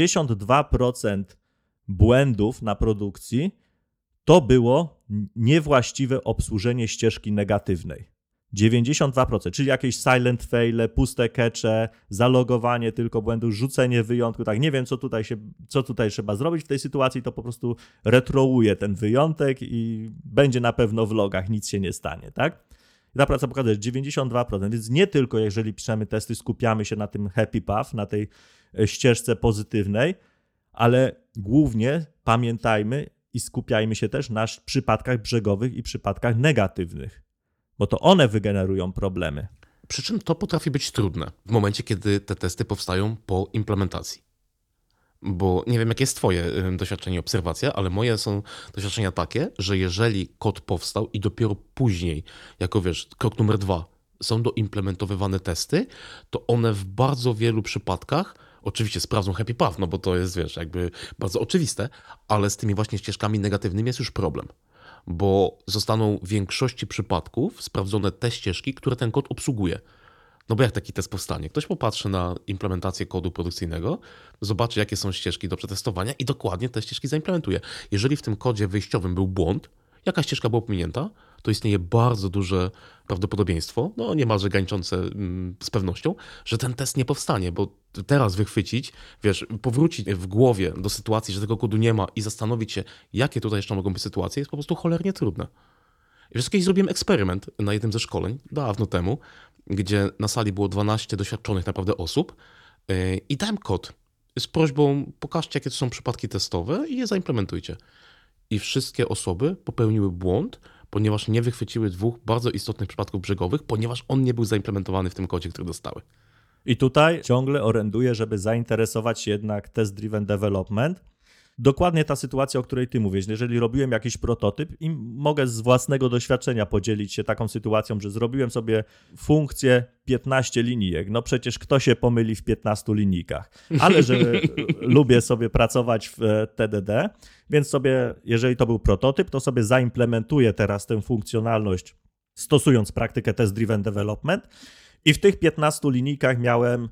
A: 92% błędów na produkcji to było niewłaściwe obsłużenie ścieżki negatywnej. 92%, czyli jakieś silent faile, puste cache, zalogowanie tylko błędu, rzucenie wyjątku, tak, nie wiem co tutaj trzeba zrobić w tej sytuacji, to po prostu retrouje ten wyjątek i będzie na pewno w logach, nic się nie stanie, tak? I ta praca pokazuje, że 92%, więc nie tylko jeżeli piszemy testy, skupiamy się na tym happy path, na tej ścieżce pozytywnej, ale głównie pamiętajmy i skupiajmy się też na przypadkach brzegowych i przypadkach negatywnych, bo to one wygenerują problemy.
B: Przy czym to potrafi być trudne w momencie, kiedy te testy powstają po implementacji. Bo nie wiem, jakie jest twoje doświadczenie i obserwacja, ale moje są doświadczenia takie, że jeżeli kod powstał i dopiero później, jako wiesz, krok numer 2, są doimplementowywane testy, to one w bardzo wielu przypadkach oczywiście sprawdzą happy path, no bo to jest, wiesz, jakby bardzo oczywiste, ale z tymi właśnie ścieżkami negatywnymi jest już problem. Bo zostaną w większości przypadków sprawdzone te ścieżki, które ten kod obsługuje. No bo jak taki test powstanie? Ktoś popatrzy na implementację kodu produkcyjnego, zobaczy jakie są ścieżki do przetestowania i dokładnie te ścieżki zaimplementuje. Jeżeli w tym kodzie wyjściowym był błąd, jaka ścieżka była pominięta, to istnieje bardzo duże prawdopodobieństwo, no niemalże graniczące z pewnością, że ten test nie powstanie, bo teraz wychwycić, wiesz, powrócić w głowie do sytuacji, że tego kodu nie ma i zastanowić się, jakie tutaj jeszcze mogą być sytuacje, jest po prostu cholernie trudne. I wiesz, kiedyś zrobiłem eksperyment na jednym ze szkoleń, dawno temu, gdzie na sali było 12 doświadczonych naprawdę osób i dałem kod z prośbą, pokażcie, jakie to są przypadki testowe i je zaimplementujcie. I wszystkie osoby popełniły błąd, ponieważ nie wychwyciły 2 bardzo istotnych przypadków brzegowych, ponieważ on nie był zaimplementowany w tym kodzie, który dostały.
A: I tutaj ciągle oręduję, żeby zainteresować się jednak test-driven development. Dokładnie ta sytuacja, o której ty mówisz. Jeżeli robiłem jakiś prototyp i mogę z własnego doświadczenia podzielić się taką sytuacją, że zrobiłem sobie funkcję 15 linijek. No przecież kto się pomyli w 15 linijkach? Ale że lubię sobie pracować w TDD, więc sobie, jeżeli to był prototyp, to sobie zaimplementuję teraz tę funkcjonalność stosując praktykę test-driven development i w tych 15 linijkach miałem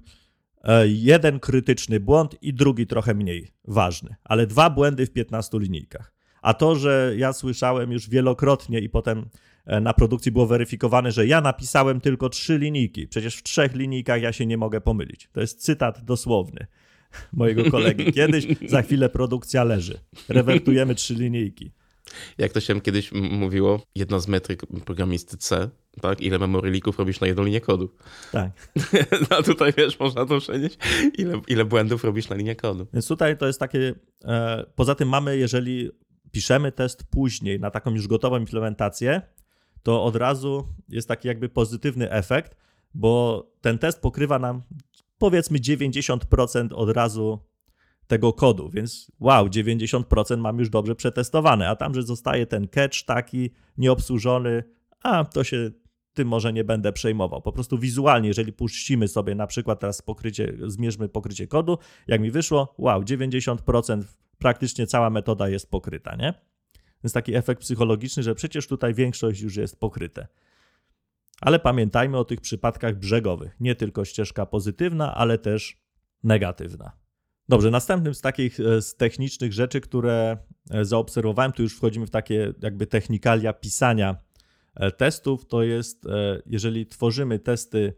A: jeden krytyczny błąd i drugi trochę mniej ważny, ale 2 błędy w 15 linijkach. A to, że ja słyszałem już wielokrotnie i potem na produkcji było weryfikowane, że ja napisałem tylko 3 linijki, przecież w 3 linijkach ja się nie mogę pomylić. To jest cytat dosłowny mojego kolegi. Kiedyś, za chwilę produkcja leży. Rewertujemy 3 linijki.
B: Jak to się kiedyś mówiło, jedna z metryk programisty C, tak? Ile memory leaków robisz na jedną linię kodu.
A: Tak.
B: A tutaj wiesz, można to przenieść, ile błędów robisz na linię kodu.
A: Więc tutaj to jest takie, poza tym mamy, jeżeli piszemy test później na taką już gotową implementację, to od razu jest taki jakby pozytywny efekt, bo ten test pokrywa nam powiedzmy 90% od razu tego kodu, więc wow, 90% mam już dobrze przetestowane, a tam, że zostaje ten catch taki nieobsłużony, a to się tym może nie będę przejmował. Po prostu wizualnie, jeżeli puścimy sobie na przykład teraz zmierzmy pokrycie kodu, jak mi wyszło, wow, 90% praktycznie cała metoda jest pokryta, nie? Więc taki efekt psychologiczny, że przecież tutaj większość już jest pokryte. Ale pamiętajmy o tych przypadkach brzegowych. Nie tylko ścieżka pozytywna, ale też negatywna. Dobrze, następnym z takich z technicznych rzeczy, które zaobserwowałem, tu już wchodzimy w takie jakby technikalia pisania testów, to jest, jeżeli tworzymy testy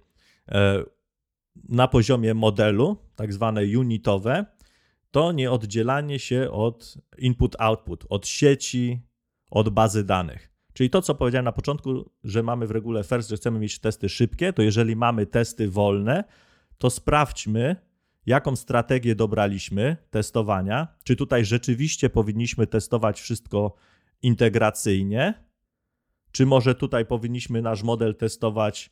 A: na poziomie modelu, tak zwane unitowe, to nie oddzielanie się od input-output, od sieci, od bazy danych. Czyli to, co powiedziałem na początku, że mamy w regule first, że chcemy mieć testy szybkie, to jeżeli mamy testy wolne, to sprawdźmy, jaką strategię dobraliśmy testowania. Czy tutaj rzeczywiście powinniśmy testować wszystko integracyjnie, czy może tutaj powinniśmy nasz model testować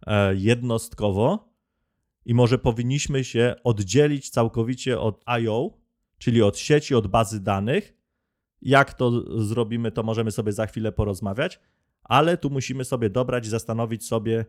A: jednostkowo i może powinniśmy się oddzielić całkowicie od I/O, czyli od sieci, od bazy danych. Jak to zrobimy, to możemy sobie za chwilę porozmawiać, ale tu musimy sobie dobrać, zastanowić sobie,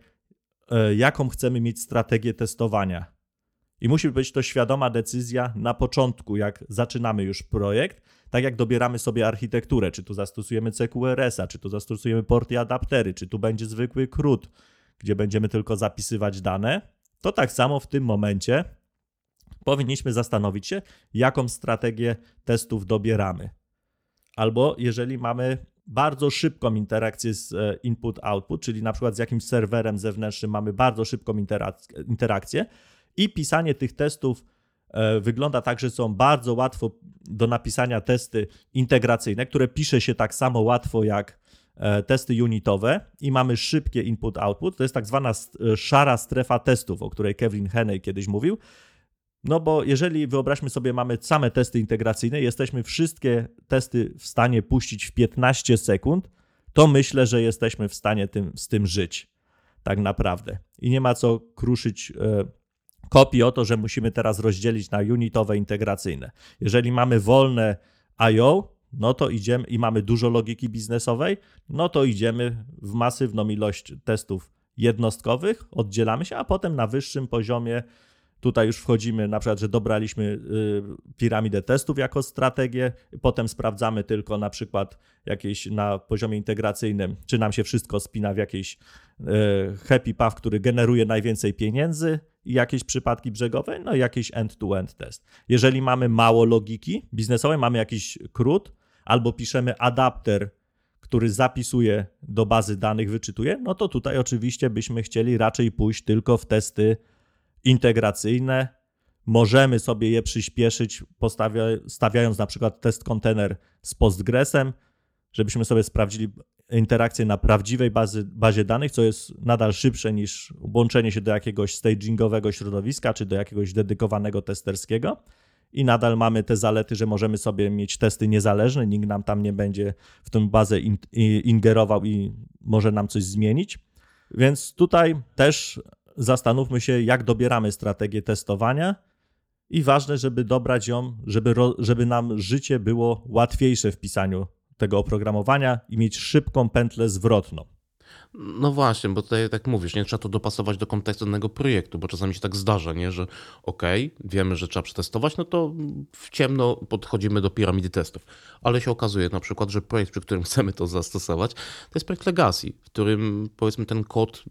A: jaką chcemy mieć strategię testowania. I musi być to świadoma decyzja na początku, jak zaczynamy już projekt, tak jak dobieramy sobie architekturę, czy tu zastosujemy CQRS-a, czy tu zastosujemy porty i adaptery, czy tu będzie zwykły CRUD, gdzie będziemy tylko zapisywać dane, to tak samo w tym momencie powinniśmy zastanowić się, jaką strategię testów dobieramy. Albo jeżeli mamy bardzo szybką interakcję z input-output, czyli na przykład z jakimś serwerem zewnętrznym mamy bardzo szybką interakcję i pisanie tych testów wygląda tak, że są bardzo łatwo do napisania testy integracyjne, które pisze się tak samo łatwo jak testy unitowe i mamy szybkie input-output. To jest tak zwana szara strefa testów, o której Kevin Henney kiedyś mówił. No bo jeżeli wyobraźmy sobie, mamy same testy integracyjne, jesteśmy wszystkie testy w stanie puścić w 15 sekund, to myślę, że jesteśmy w stanie z tym żyć tak naprawdę. I nie ma co kruszyć kopii o to, że musimy teraz rozdzielić na unitowe, integracyjne. Jeżeli mamy wolne I/O, no to idziemy i mamy dużo logiki biznesowej, no to idziemy w masywną ilość testów jednostkowych, oddzielamy się, a potem na wyższym poziomie tutaj już wchodzimy, na przykład, że dobraliśmy piramidę testów jako strategię, potem sprawdzamy tylko na przykład jakieś na poziomie integracyjnym, czy nam się wszystko spina w jakiś happy path, który generuje najwięcej pieniędzy i jakieś przypadki brzegowe, no i jakiś end-to-end test. Jeżeli mamy mało logiki biznesowej, mamy jakiś CRUD, albo piszemy adapter, który zapisuje do bazy danych, wyczytuje, no to tutaj oczywiście byśmy chcieli raczej pójść tylko w testy integracyjne. Możemy sobie je przyspieszyć, stawiając na przykład test kontener z Postgresem, żebyśmy sobie sprawdzili interakcję na prawdziwej bazie danych, co jest nadal szybsze niż łączenie się do jakiegoś stagingowego środowiska, czy do jakiegoś dedykowanego testerskiego. I nadal mamy te zalety, że możemy sobie mieć testy niezależne, nikt nam tam nie będzie w tę bazę ingerował i może nam coś zmienić. Więc tutaj też zastanówmy się, jak dobieramy strategię testowania i ważne, żeby dobrać ją, żeby nam życie było łatwiejsze w pisaniu tego oprogramowania i mieć szybką pętlę zwrotną.
B: No właśnie, bo tutaj tak mówisz, nie trzeba to dopasować do kontekstu danego projektu, bo czasami się tak zdarza, nie, że wiemy, że trzeba przetestować, no to w ciemno podchodzimy do piramidy testów. Ale się okazuje na przykład, że projekt, przy którym chcemy to zastosować, to jest projekt Legacy, w którym powiedzmy ten kod,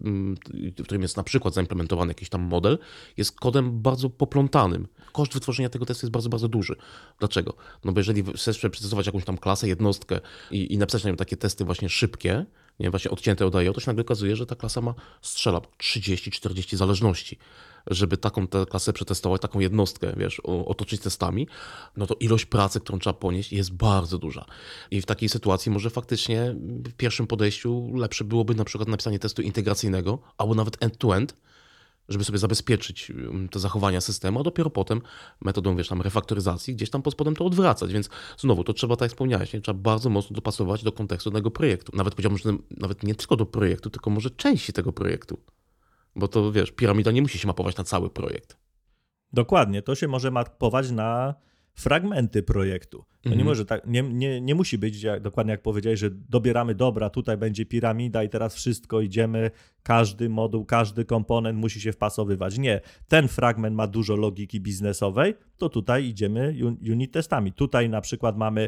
B: w którym jest na przykład zaimplementowany jakiś tam model, jest kodem bardzo poplątanym. Koszt wytworzenia tego testu jest bardzo, bardzo duży. Dlaczego? No bo jeżeli chcesz przetestować jakąś tam klasę, jednostkę i napisać na nią takie testy właśnie szybkie, nie, właśnie odcięte od I/O, to się nagle okazuje, że ta klasa strzela 30-40 zależności. Żeby taką tę klasę przetestować, taką jednostkę, otoczyć testami, no to ilość pracy, którą trzeba ponieść, jest bardzo duża. I w takiej sytuacji może faktycznie w pierwszym podejściu lepsze byłoby na przykład napisanie testu integracyjnego, albo nawet end-to-end, żeby sobie zabezpieczyć te zachowania systemu, a dopiero potem metodą, refaktoryzacji gdzieś tam pod spodem to odwracać. Więc znowu, to trzeba, tak jak wspomniałeś, trzeba bardzo mocno dopasować do kontekstu danego projektu. Nawet powiedziałbym, że nawet nie tylko do projektu, tylko może części tego projektu. Bo to, piramida nie musi się mapować na cały projekt.
A: Dokładnie, to się może mapować na fragmenty projektu. To nie może tak, nie musi być, dokładnie jak powiedziałeś, że dobieramy, dobra, tutaj będzie piramida i teraz wszystko idziemy, każdy moduł, każdy komponent musi się wpasowywać. Nie, ten fragment ma dużo logiki biznesowej, to tutaj idziemy unit testami. Tutaj na przykład mamy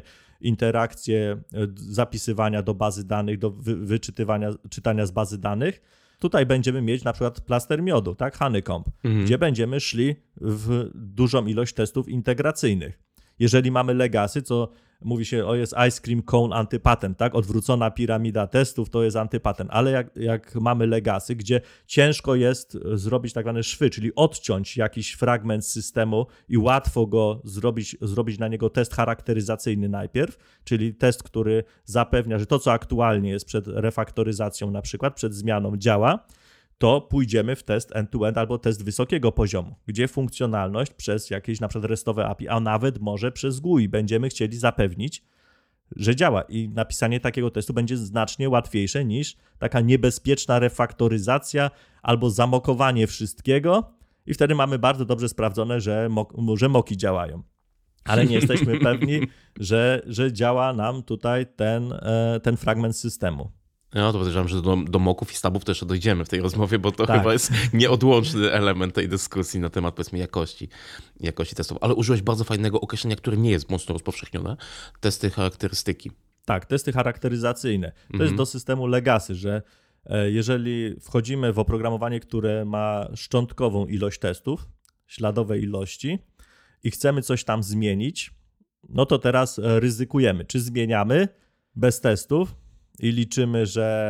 A: interakcję zapisywania do bazy danych, do czytania z bazy danych. Tutaj będziemy mieć na przykład plaster miodu, tak, honeycomb, gdzie będziemy szli w dużą ilość testów integracyjnych. Jeżeli mamy legacy, co mówi się, jest ice cream cone antypatent, tak? Odwrócona piramida testów to jest antypatent, ale jak mamy legacy, gdzie ciężko jest zrobić tak zwane szwy, czyli odciąć jakiś fragment systemu i łatwo go zrobić na niego test charakteryzacyjny najpierw, czyli test, który zapewnia, że to, co aktualnie jest przed refaktoryzacją na przykład, przed zmianą działa, to pójdziemy w test end-to-end albo test wysokiego poziomu, gdzie funkcjonalność przez jakieś na przykład restowe API, a nawet może przez GUI będziemy chcieli zapewnić, że działa i napisanie takiego testu będzie znacznie łatwiejsze niż taka niebezpieczna refaktoryzacja albo zamokowanie wszystkiego i wtedy mamy bardzo dobrze sprawdzone, że moki działają. Ale nie jesteśmy pewni, że działa nam tutaj ten fragment systemu.
B: No to podejrzewam, że do moków i stabów też dojdziemy w tej rozmowie, bo to
A: Tak.
B: chyba jest nieodłączny element tej dyskusji na temat, powiedzmy, jakości testów. Ale użyłeś bardzo fajnego określenia, które nie jest mocno rozpowszechnione. Testy charakterystyki.
A: Tak, testy charakteryzacyjne. To jest do systemu legacy, że jeżeli wchodzimy w oprogramowanie, które ma szczątkową ilość testów, śladowe ilości i chcemy coś tam zmienić, no to teraz ryzykujemy. Czy zmieniamy bez testów i liczymy,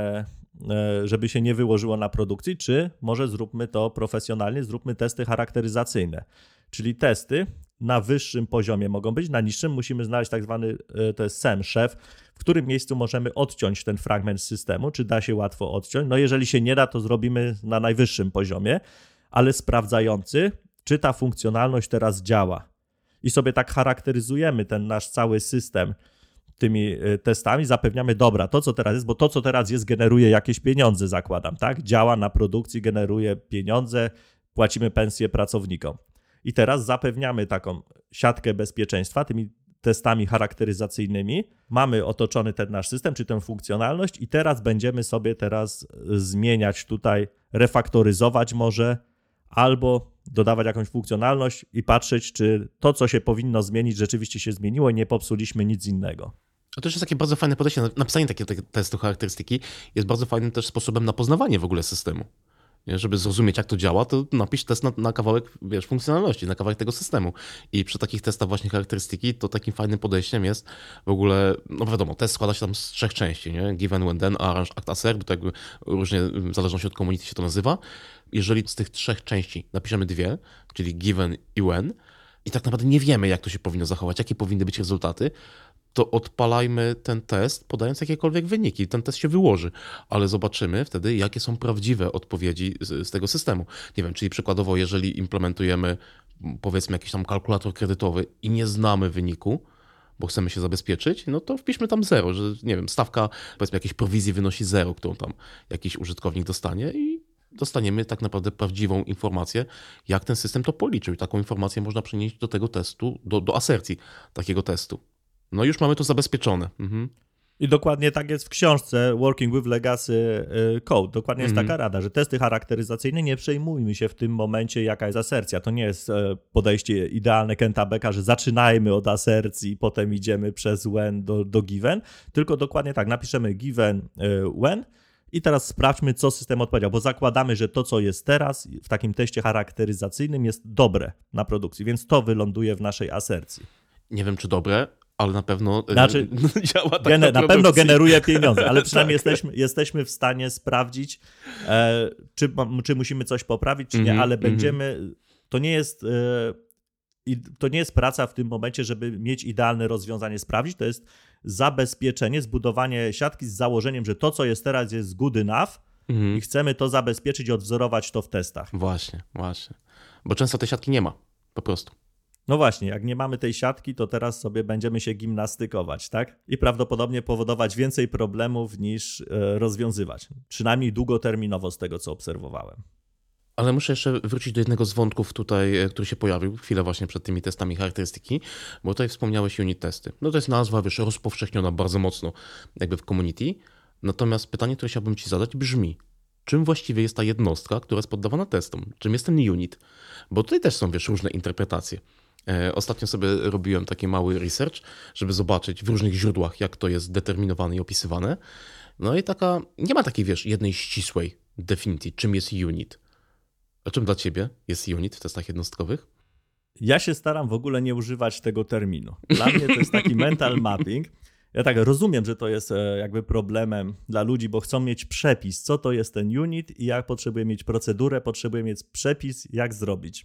A: żeby się nie wyłożyło na produkcji, czy może zróbmy to profesjonalnie, zróbmy testy charakteryzacyjne. Czyli testy na wyższym poziomie mogą być, na niższym musimy znaleźć tak zwany, to jest SEM, szef, w którym miejscu możemy odciąć ten fragment systemu, czy da się łatwo odciąć. No jeżeli się nie da, to zrobimy na najwyższym poziomie, ale sprawdzający, czy ta funkcjonalność teraz działa. I sobie tak charakteryzujemy ten nasz cały system tymi testami, zapewniamy, dobra, to co teraz jest, bo to co teraz jest generuje jakieś pieniądze, zakładam, tak? Działa na produkcji, generuje pieniądze, płacimy pensje pracownikom. I teraz zapewniamy taką siatkę bezpieczeństwa tymi testami charakteryzacyjnymi. Mamy otoczony ten nasz system, czy tę funkcjonalność i teraz będziemy sobie zmieniać tutaj, refaktoryzować może, albo dodawać jakąś funkcjonalność i patrzeć, czy to, co się powinno zmienić, rzeczywiście się zmieniło i nie popsuliśmy nic innego.
B: A to też jest takie bardzo fajne podejście. Napisanie takiego testu charakterystyki jest bardzo fajnym też sposobem na poznawanie w ogóle systemu. Nie? Żeby zrozumieć, jak to działa, to napisz test na kawałek, funkcjonalności, na kawałek tego systemu. I przy takich testach właśnie charakterystyki, to takim fajnym podejściem jest w ogóle, no wiadomo, test składa się tam z 3 części, nie? Given, when, then, arrange, act, assert, bo to jakby różnie, w zależności od community się to nazywa. Jeżeli z tych 3 części napiszemy 2, czyli given i when, i tak naprawdę nie wiemy, jak to się powinno zachować, jakie powinny być rezultaty, to odpalajmy ten test, podając jakiekolwiek wyniki. Ten test się wyłoży, ale zobaczymy wtedy, jakie są prawdziwe odpowiedzi z tego systemu. Nie wiem, czyli przykładowo, jeżeli implementujemy, powiedzmy, jakiś tam kalkulator kredytowy i nie znamy wyniku, bo chcemy się zabezpieczyć, no to wpiszmy tam 0, że nie wiem, stawka, powiedzmy, jakiejś prowizji wynosi 0, którą tam jakiś użytkownik dostanie i dostaniemy tak naprawdę prawdziwą informację, jak ten system to policzył. I taką informację można przenieść do tego testu, do asercji takiego testu. No już mamy to zabezpieczone.
A: I dokładnie tak jest w książce Working with Legacy Code. Dokładnie jest taka rada, że testy charakteryzacyjne, nie przejmujmy się w tym momencie, jaka jest asercja. To nie jest podejście idealne Kenta Becka, że zaczynajmy od asercji i potem idziemy przez when do given, tylko dokładnie tak, napiszemy given when i teraz sprawdźmy, co system odpowiedział, bo zakładamy, że to, co jest teraz w takim teście charakteryzacyjnym jest dobre na produkcji, więc to wyląduje w naszej asercji.
B: Nie wiem, czy dobre, ale na pewno działa tak
A: na pewno generuje pieniądze, ale przynajmniej jesteśmy w stanie sprawdzić, czy musimy coś poprawić, czy nie, ale to nie jest praca w tym momencie, żeby mieć idealne rozwiązanie, sprawdzić, to jest zabezpieczenie, zbudowanie siatki z założeniem, że to, co jest teraz, jest good enough i chcemy to zabezpieczyć i odwzorować to w testach.
B: Właśnie. Bo często tej siatki nie ma, po prostu.
A: No właśnie, jak nie mamy tej siatki, to teraz sobie będziemy się gimnastykować, tak? I prawdopodobnie powodować więcej problemów niż rozwiązywać. Przynajmniej długoterminowo z tego, co obserwowałem.
B: Ale muszę jeszcze wrócić do jednego z wątków tutaj, który się pojawił chwilę właśnie przed tymi testami charakterystyki, bo tutaj wspomniałeś unit testy. No to jest nazwa, rozpowszechniona bardzo mocno jakby w community. Natomiast pytanie, które chciałbym ci zadać, brzmi: czym właściwie jest ta jednostka, która jest poddawana testom? Czym jest ten unit? Bo tutaj też są, różne interpretacje. Ostatnio sobie robiłem taki mały research, żeby zobaczyć w różnych źródłach, jak to jest determinowane i opisywane. No i nie ma takiej, jednej ścisłej Definity. Czym jest unit? A czym dla ciebie jest unit w testach jednostkowych?
A: Ja się staram w ogóle nie używać tego terminu. Dla mnie to jest taki mental mapping. Ja tak rozumiem, że to jest jakby problemem dla ludzi, bo chcą mieć przepis, co to jest ten unit i jak potrzebuję mieć procedurę, potrzebuję mieć przepis, jak zrobić.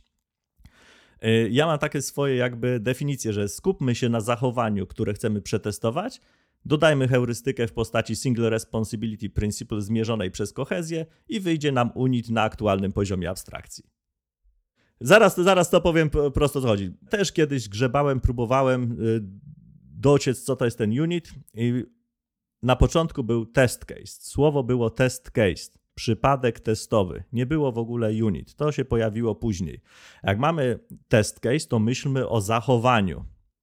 A: Ja mam takie swoje jakby definicje, że skupmy się na zachowaniu, które chcemy przetestować, dodajmy heurystykę w postaci Single Responsibility Principle zmierzonej przez kohezję i wyjdzie nam unit na aktualnym poziomie abstrakcji. Zaraz to powiem prosto, co chodzi. Też kiedyś grzebałem, próbowałem dociec, co to jest ten unit i na początku był test case. Słowo było test case, przypadek testowy. Nie było w ogóle unit. To się pojawiło później. Jak mamy test case, to myślmy o zachowaniu.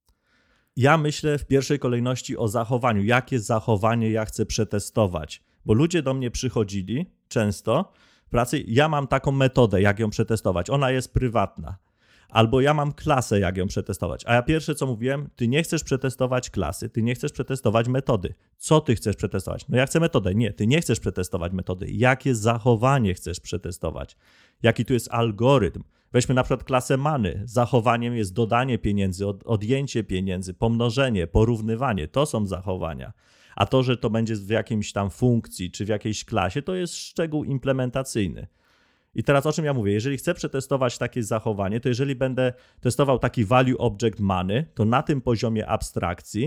A: Ja myślę w pierwszej kolejności o zachowaniu. Jakie zachowanie ja chcę przetestować? Bo ludzie do mnie przychodzili często w pracy, ja mam taką metodę, jak ją przetestować. Ona jest prywatna. Albo ja mam klasę, jak ją przetestować. A ja pierwsze co mówiłem, ty nie chcesz przetestować klasy, ty nie chcesz przetestować metody. Co ty chcesz przetestować? No ja chcę metodę. Nie, ty nie chcesz przetestować metody. Jakie zachowanie chcesz przetestować? Jaki tu jest algorytm? Weźmy na przykład klasę many. Zachowaniem jest dodanie pieniędzy, odjęcie pieniędzy, pomnożenie, porównywanie. To są zachowania. A to, że to będzie w jakiejś tam funkcji czy w jakiejś klasie, to jest szczegół implementacyjny. I teraz o czym ja mówię? Jeżeli chcę przetestować takie zachowanie, to jeżeli będę testował taki value object money, to na tym poziomie abstrakcji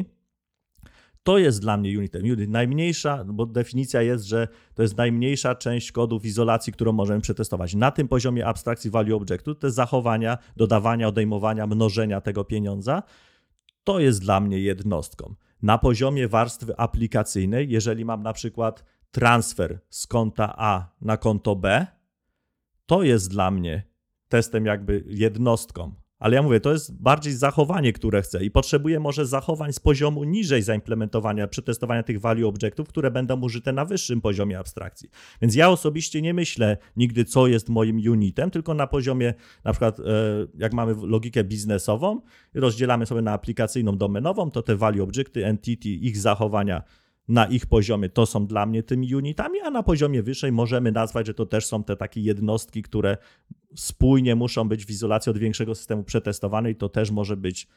A: to jest dla mnie unitem. Unit najmniejsza, bo definicja jest, że to jest najmniejsza część kodu w izolacji, którą możemy przetestować. Na tym poziomie abstrakcji value objectu te zachowania, dodawania, odejmowania, mnożenia tego pieniądza, to jest dla mnie jednostką. Na poziomie warstwy aplikacyjnej, jeżeli mam na przykład transfer z konta A na konto B, to jest dla mnie testem jakby jednostką. Ale ja mówię, to jest bardziej zachowanie, które chcę i potrzebuję może zachowań z poziomu niżej zaimplementowania, przetestowania tych value objektów, które będą użyte na wyższym poziomie abstrakcji. Więc ja osobiście nie myślę nigdy, co jest moim unitem, tylko na poziomie, na przykład jak mamy logikę biznesową, rozdzielamy sobie na aplikacyjną, domenową, to te value objecty, entity, ich zachowania na ich poziomie to są dla mnie tymi unitami, a na poziomie wyższej możemy nazwać, że to też są te takie jednostki, które spójnie muszą być w izolacji od większego systemu przetestowane i to też może być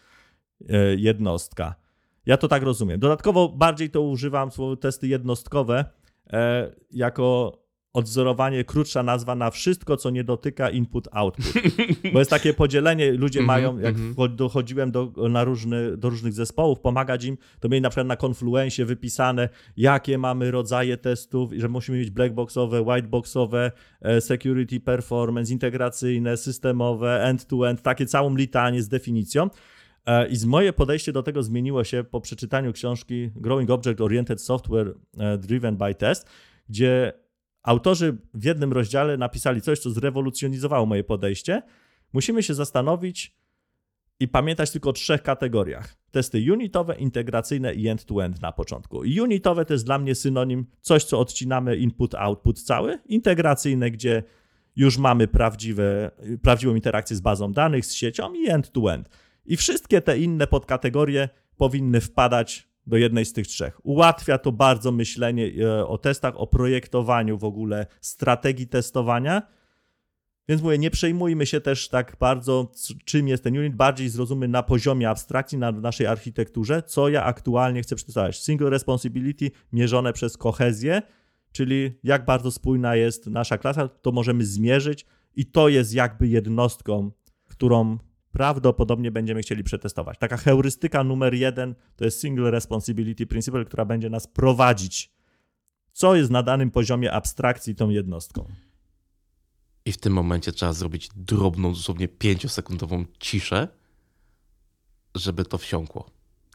A: jednostka. Ja to tak rozumiem. Dodatkowo bardziej to używam słowo testy jednostkowe jako odwzorowanie, krótsza nazwa na wszystko, co nie dotyka input-output. Bo jest takie podzielenie, ludzie mają, jak dochodziłem do różnych zespołów, pomagać im, to mieli na przykład na Confluencie wypisane, jakie mamy rodzaje testów, że musimy mieć blackboxowe, whiteboxowe, security, performance, integracyjne, systemowe, end-to-end, takie całą litanię z definicją. I moje podejście do tego zmieniło się po przeczytaniu książki Growing Object Oriented Software Driven by Test, gdzie autorzy w jednym rozdziale napisali coś, co zrewolucjonizowało moje podejście. Musimy się zastanowić i pamiętać tylko o 3 kategoriach. Testy unitowe, integracyjne i end-to-end na początku. Unitowe to jest dla mnie synonim coś, co odcinamy input-output cały. Integracyjne, gdzie już mamy prawdziwą interakcję z bazą danych, z siecią i end-to-end. I wszystkie te inne podkategorie powinny wpadać do jednej z tych 3. Ułatwia to bardzo myślenie o testach, o projektowaniu w ogóle strategii testowania. Więc mówię, nie przejmujmy się też tak bardzo, czym jest ten unit, bardziej zrozummy na poziomie abstrakcji, na naszej architekturze, co ja aktualnie chcę przetestować. Single responsibility mierzone przez kohezję, czyli jak bardzo spójna jest nasza klasa, to możemy zmierzyć i to jest jakby jednostką, którą prawdopodobnie będziemy chcieli przetestować. Taka heurystyka numer 1 to jest Single Responsibility Principle, która będzie nas prowadzić, co jest na danym poziomie abstrakcji tą jednostką.
B: I w tym momencie trzeba zrobić drobną, dosłownie 5-sekundową ciszę, żeby to wsiąkło.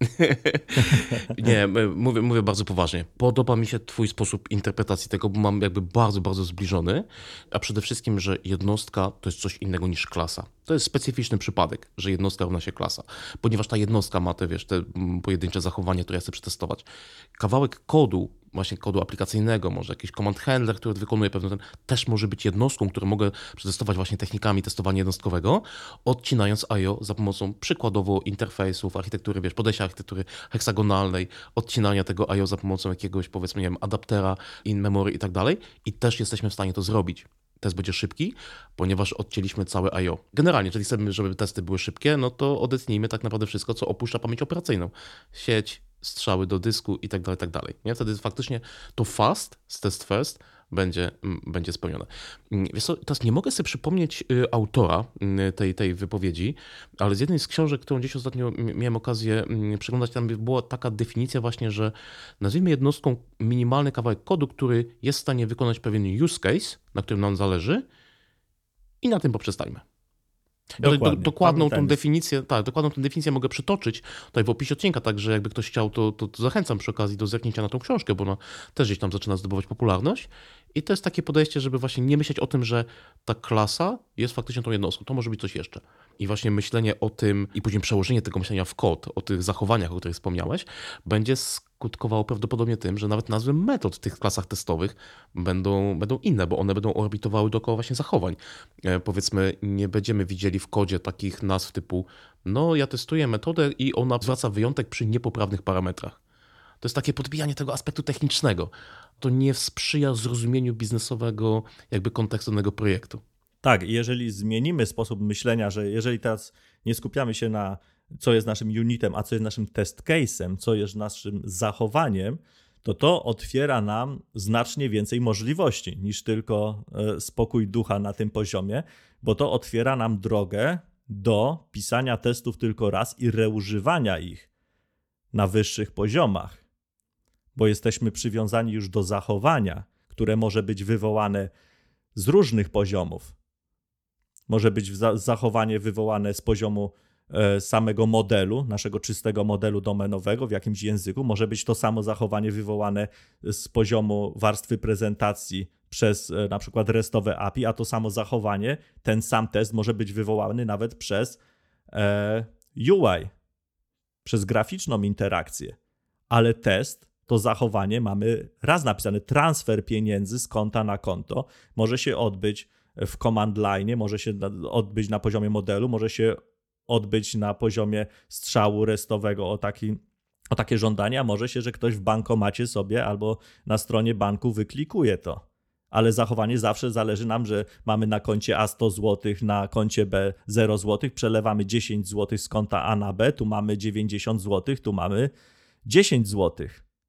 B: Nie, mówię bardzo poważnie. Podoba mi się twój sposób interpretacji tego, bo mam jakby bardzo, bardzo zbliżony, a przede wszystkim, że jednostka to jest coś innego niż klasa. To jest specyficzny przypadek, że jednostka równa się klasa, ponieważ ta jednostka ma te pojedyncze zachowania, które ja chcę przetestować. Kawałek kodu właśnie kodu aplikacyjnego, może jakiś command handler, który wykonuje pewien też może być jednostką, którą mogę przetestować właśnie technikami testowania jednostkowego, odcinając I/O za pomocą przykładowo interfejsów, architektury, podejścia architektury heksagonalnej, odcinania tego I/O za pomocą jakiegoś, powiedzmy, nie wiem, adaptera, in memory i tak dalej. I też jesteśmy w stanie to zrobić. Test będzie szybki, ponieważ odcięliśmy całe I/O. Generalnie, jeżeli chcemy, żeby testy były szybkie, no to odetnijmy tak naprawdę wszystko, co opuszcza pamięć operacyjną. Sieć, strzały do dysku i tak dalej, tak dalej. Nie? Wtedy faktycznie to fast, z test first, będzie spełnione. Wiesz co, teraz nie mogę sobie przypomnieć autora tej wypowiedzi, ale z jednej z książek, którą gdzieś ostatnio miałem okazję przeglądać, tam była taka definicja właśnie, że nazwijmy jednostką minimalny kawałek kodu, który jest w stanie wykonać pewien use case, na którym nam zależy i na tym poprzestańmy. Dokładną tą definicję mogę przytoczyć tutaj w opisie odcinka, także jakby ktoś chciał, to zachęcam przy okazji do zerknięcia na tą książkę, bo ona też gdzieś tam zaczyna zdobywać popularność i to jest takie podejście, żeby właśnie nie myśleć o tym, że ta klasa jest faktycznie tą jednostką, to może być coś jeszcze. I właśnie myślenie o tym i później przełożenie tego myślenia w kod, o tych zachowaniach, o których wspomniałeś, będzie skutkowało prawdopodobnie tym, że nawet nazwy metod w tych klasach testowych będą inne, bo one będą orbitowały dookoła właśnie zachowań. Powiedzmy, nie będziemy widzieli w kodzie takich nazw typu no ja testuję metodę i ona zwraca wyjątek przy niepoprawnych parametrach. To jest takie podbijanie tego aspektu technicznego. To nie sprzyja zrozumieniu biznesowego jakby kontekstu danego projektu.
A: Tak, i jeżeli zmienimy sposób myślenia, że jeżeli teraz nie skupiamy się na co jest naszym unitem, a co jest naszym test case'em, co jest naszym zachowaniem, to otwiera nam znacznie więcej możliwości niż tylko spokój ducha na tym poziomie, bo to otwiera nam drogę do pisania testów tylko raz i reużywania ich na wyższych poziomach, bo jesteśmy przywiązani już do zachowania, które może być wywołane z różnych poziomów. Może być zachowanie wywołane z poziomu samego modelu, naszego czystego modelu domenowego w jakimś języku. Może być to samo zachowanie wywołane z poziomu warstwy prezentacji przez na przykład restowe API, a to samo zachowanie, ten sam test może być wywołany nawet przez UI, przez graficzną interakcję. Ale test, to zachowanie mamy raz napisane. Transfer pieniędzy z konta na konto może się odbyć w command line, może się odbyć na poziomie modelu, może się odbyć na poziomie strzału restowego o takie żądania. Może się, że ktoś w bankomacie sobie albo na stronie banku wyklikuje to. Ale zachowanie zawsze zależy nam, że mamy na koncie A 100 zł, na koncie B 0 zł, przelewamy 10 zł z konta A na B, tu mamy 90 zł, tu mamy 10 zł.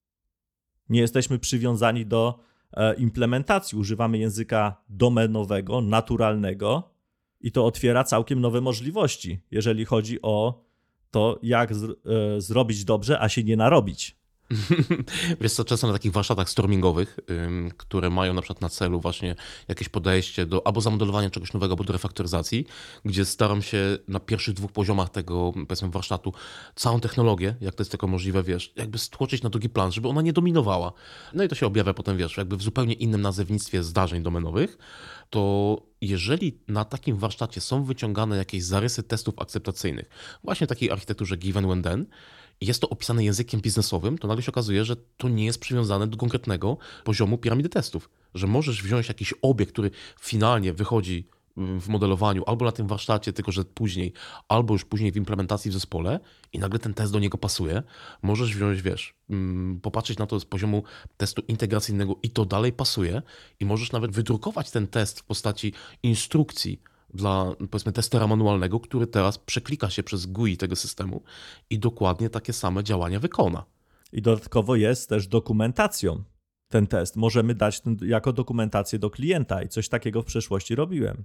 A: Nie jesteśmy przywiązani do implementacji, używamy języka domenowego, naturalnego i to otwiera całkiem nowe możliwości, jeżeli chodzi o to, jak zrobić dobrze, a się nie narobić.
B: Wiesz co, często na takich warsztatach stormingowych, które mają na przykład na celu właśnie jakieś podejście do albo zamodelowania czegoś nowego, albo do refaktoryzacji, gdzie staram się na pierwszych 2 poziomach tego, powiedzmy, warsztatu całą technologię, jak to jest tylko możliwe, wiesz, jakby stłoczyć na drugi plan, żeby ona nie dominowała. No i to się objawia potem, wiesz, jakby w zupełnie innym nazewnictwie zdarzeń domenowych, to jeżeli na takim warsztacie są wyciągane jakieś zarysy testów akceptacyjnych, właśnie takiej architekturze given when then, i jest to opisane językiem biznesowym, to nagle się okazuje, że to nie jest przywiązane do konkretnego poziomu piramidy testów. Że możesz wziąć jakiś obiekt, który finalnie wychodzi w modelowaniu albo na tym warsztacie, tylko że później, albo już później w implementacji w zespole i nagle ten test do niego pasuje. Możesz wziąć, wiesz, popatrzeć na to z poziomu testu integracyjnego i to dalej pasuje i możesz nawet wydrukować ten test w postaci instrukcji dla, powiedzmy, testera manualnego, który teraz przeklika się przez GUI tego systemu i dokładnie takie same działania wykona.
A: I dodatkowo jest też dokumentacją ten test. Możemy dać jako dokumentację do klienta i coś takiego w przeszłości robiłem.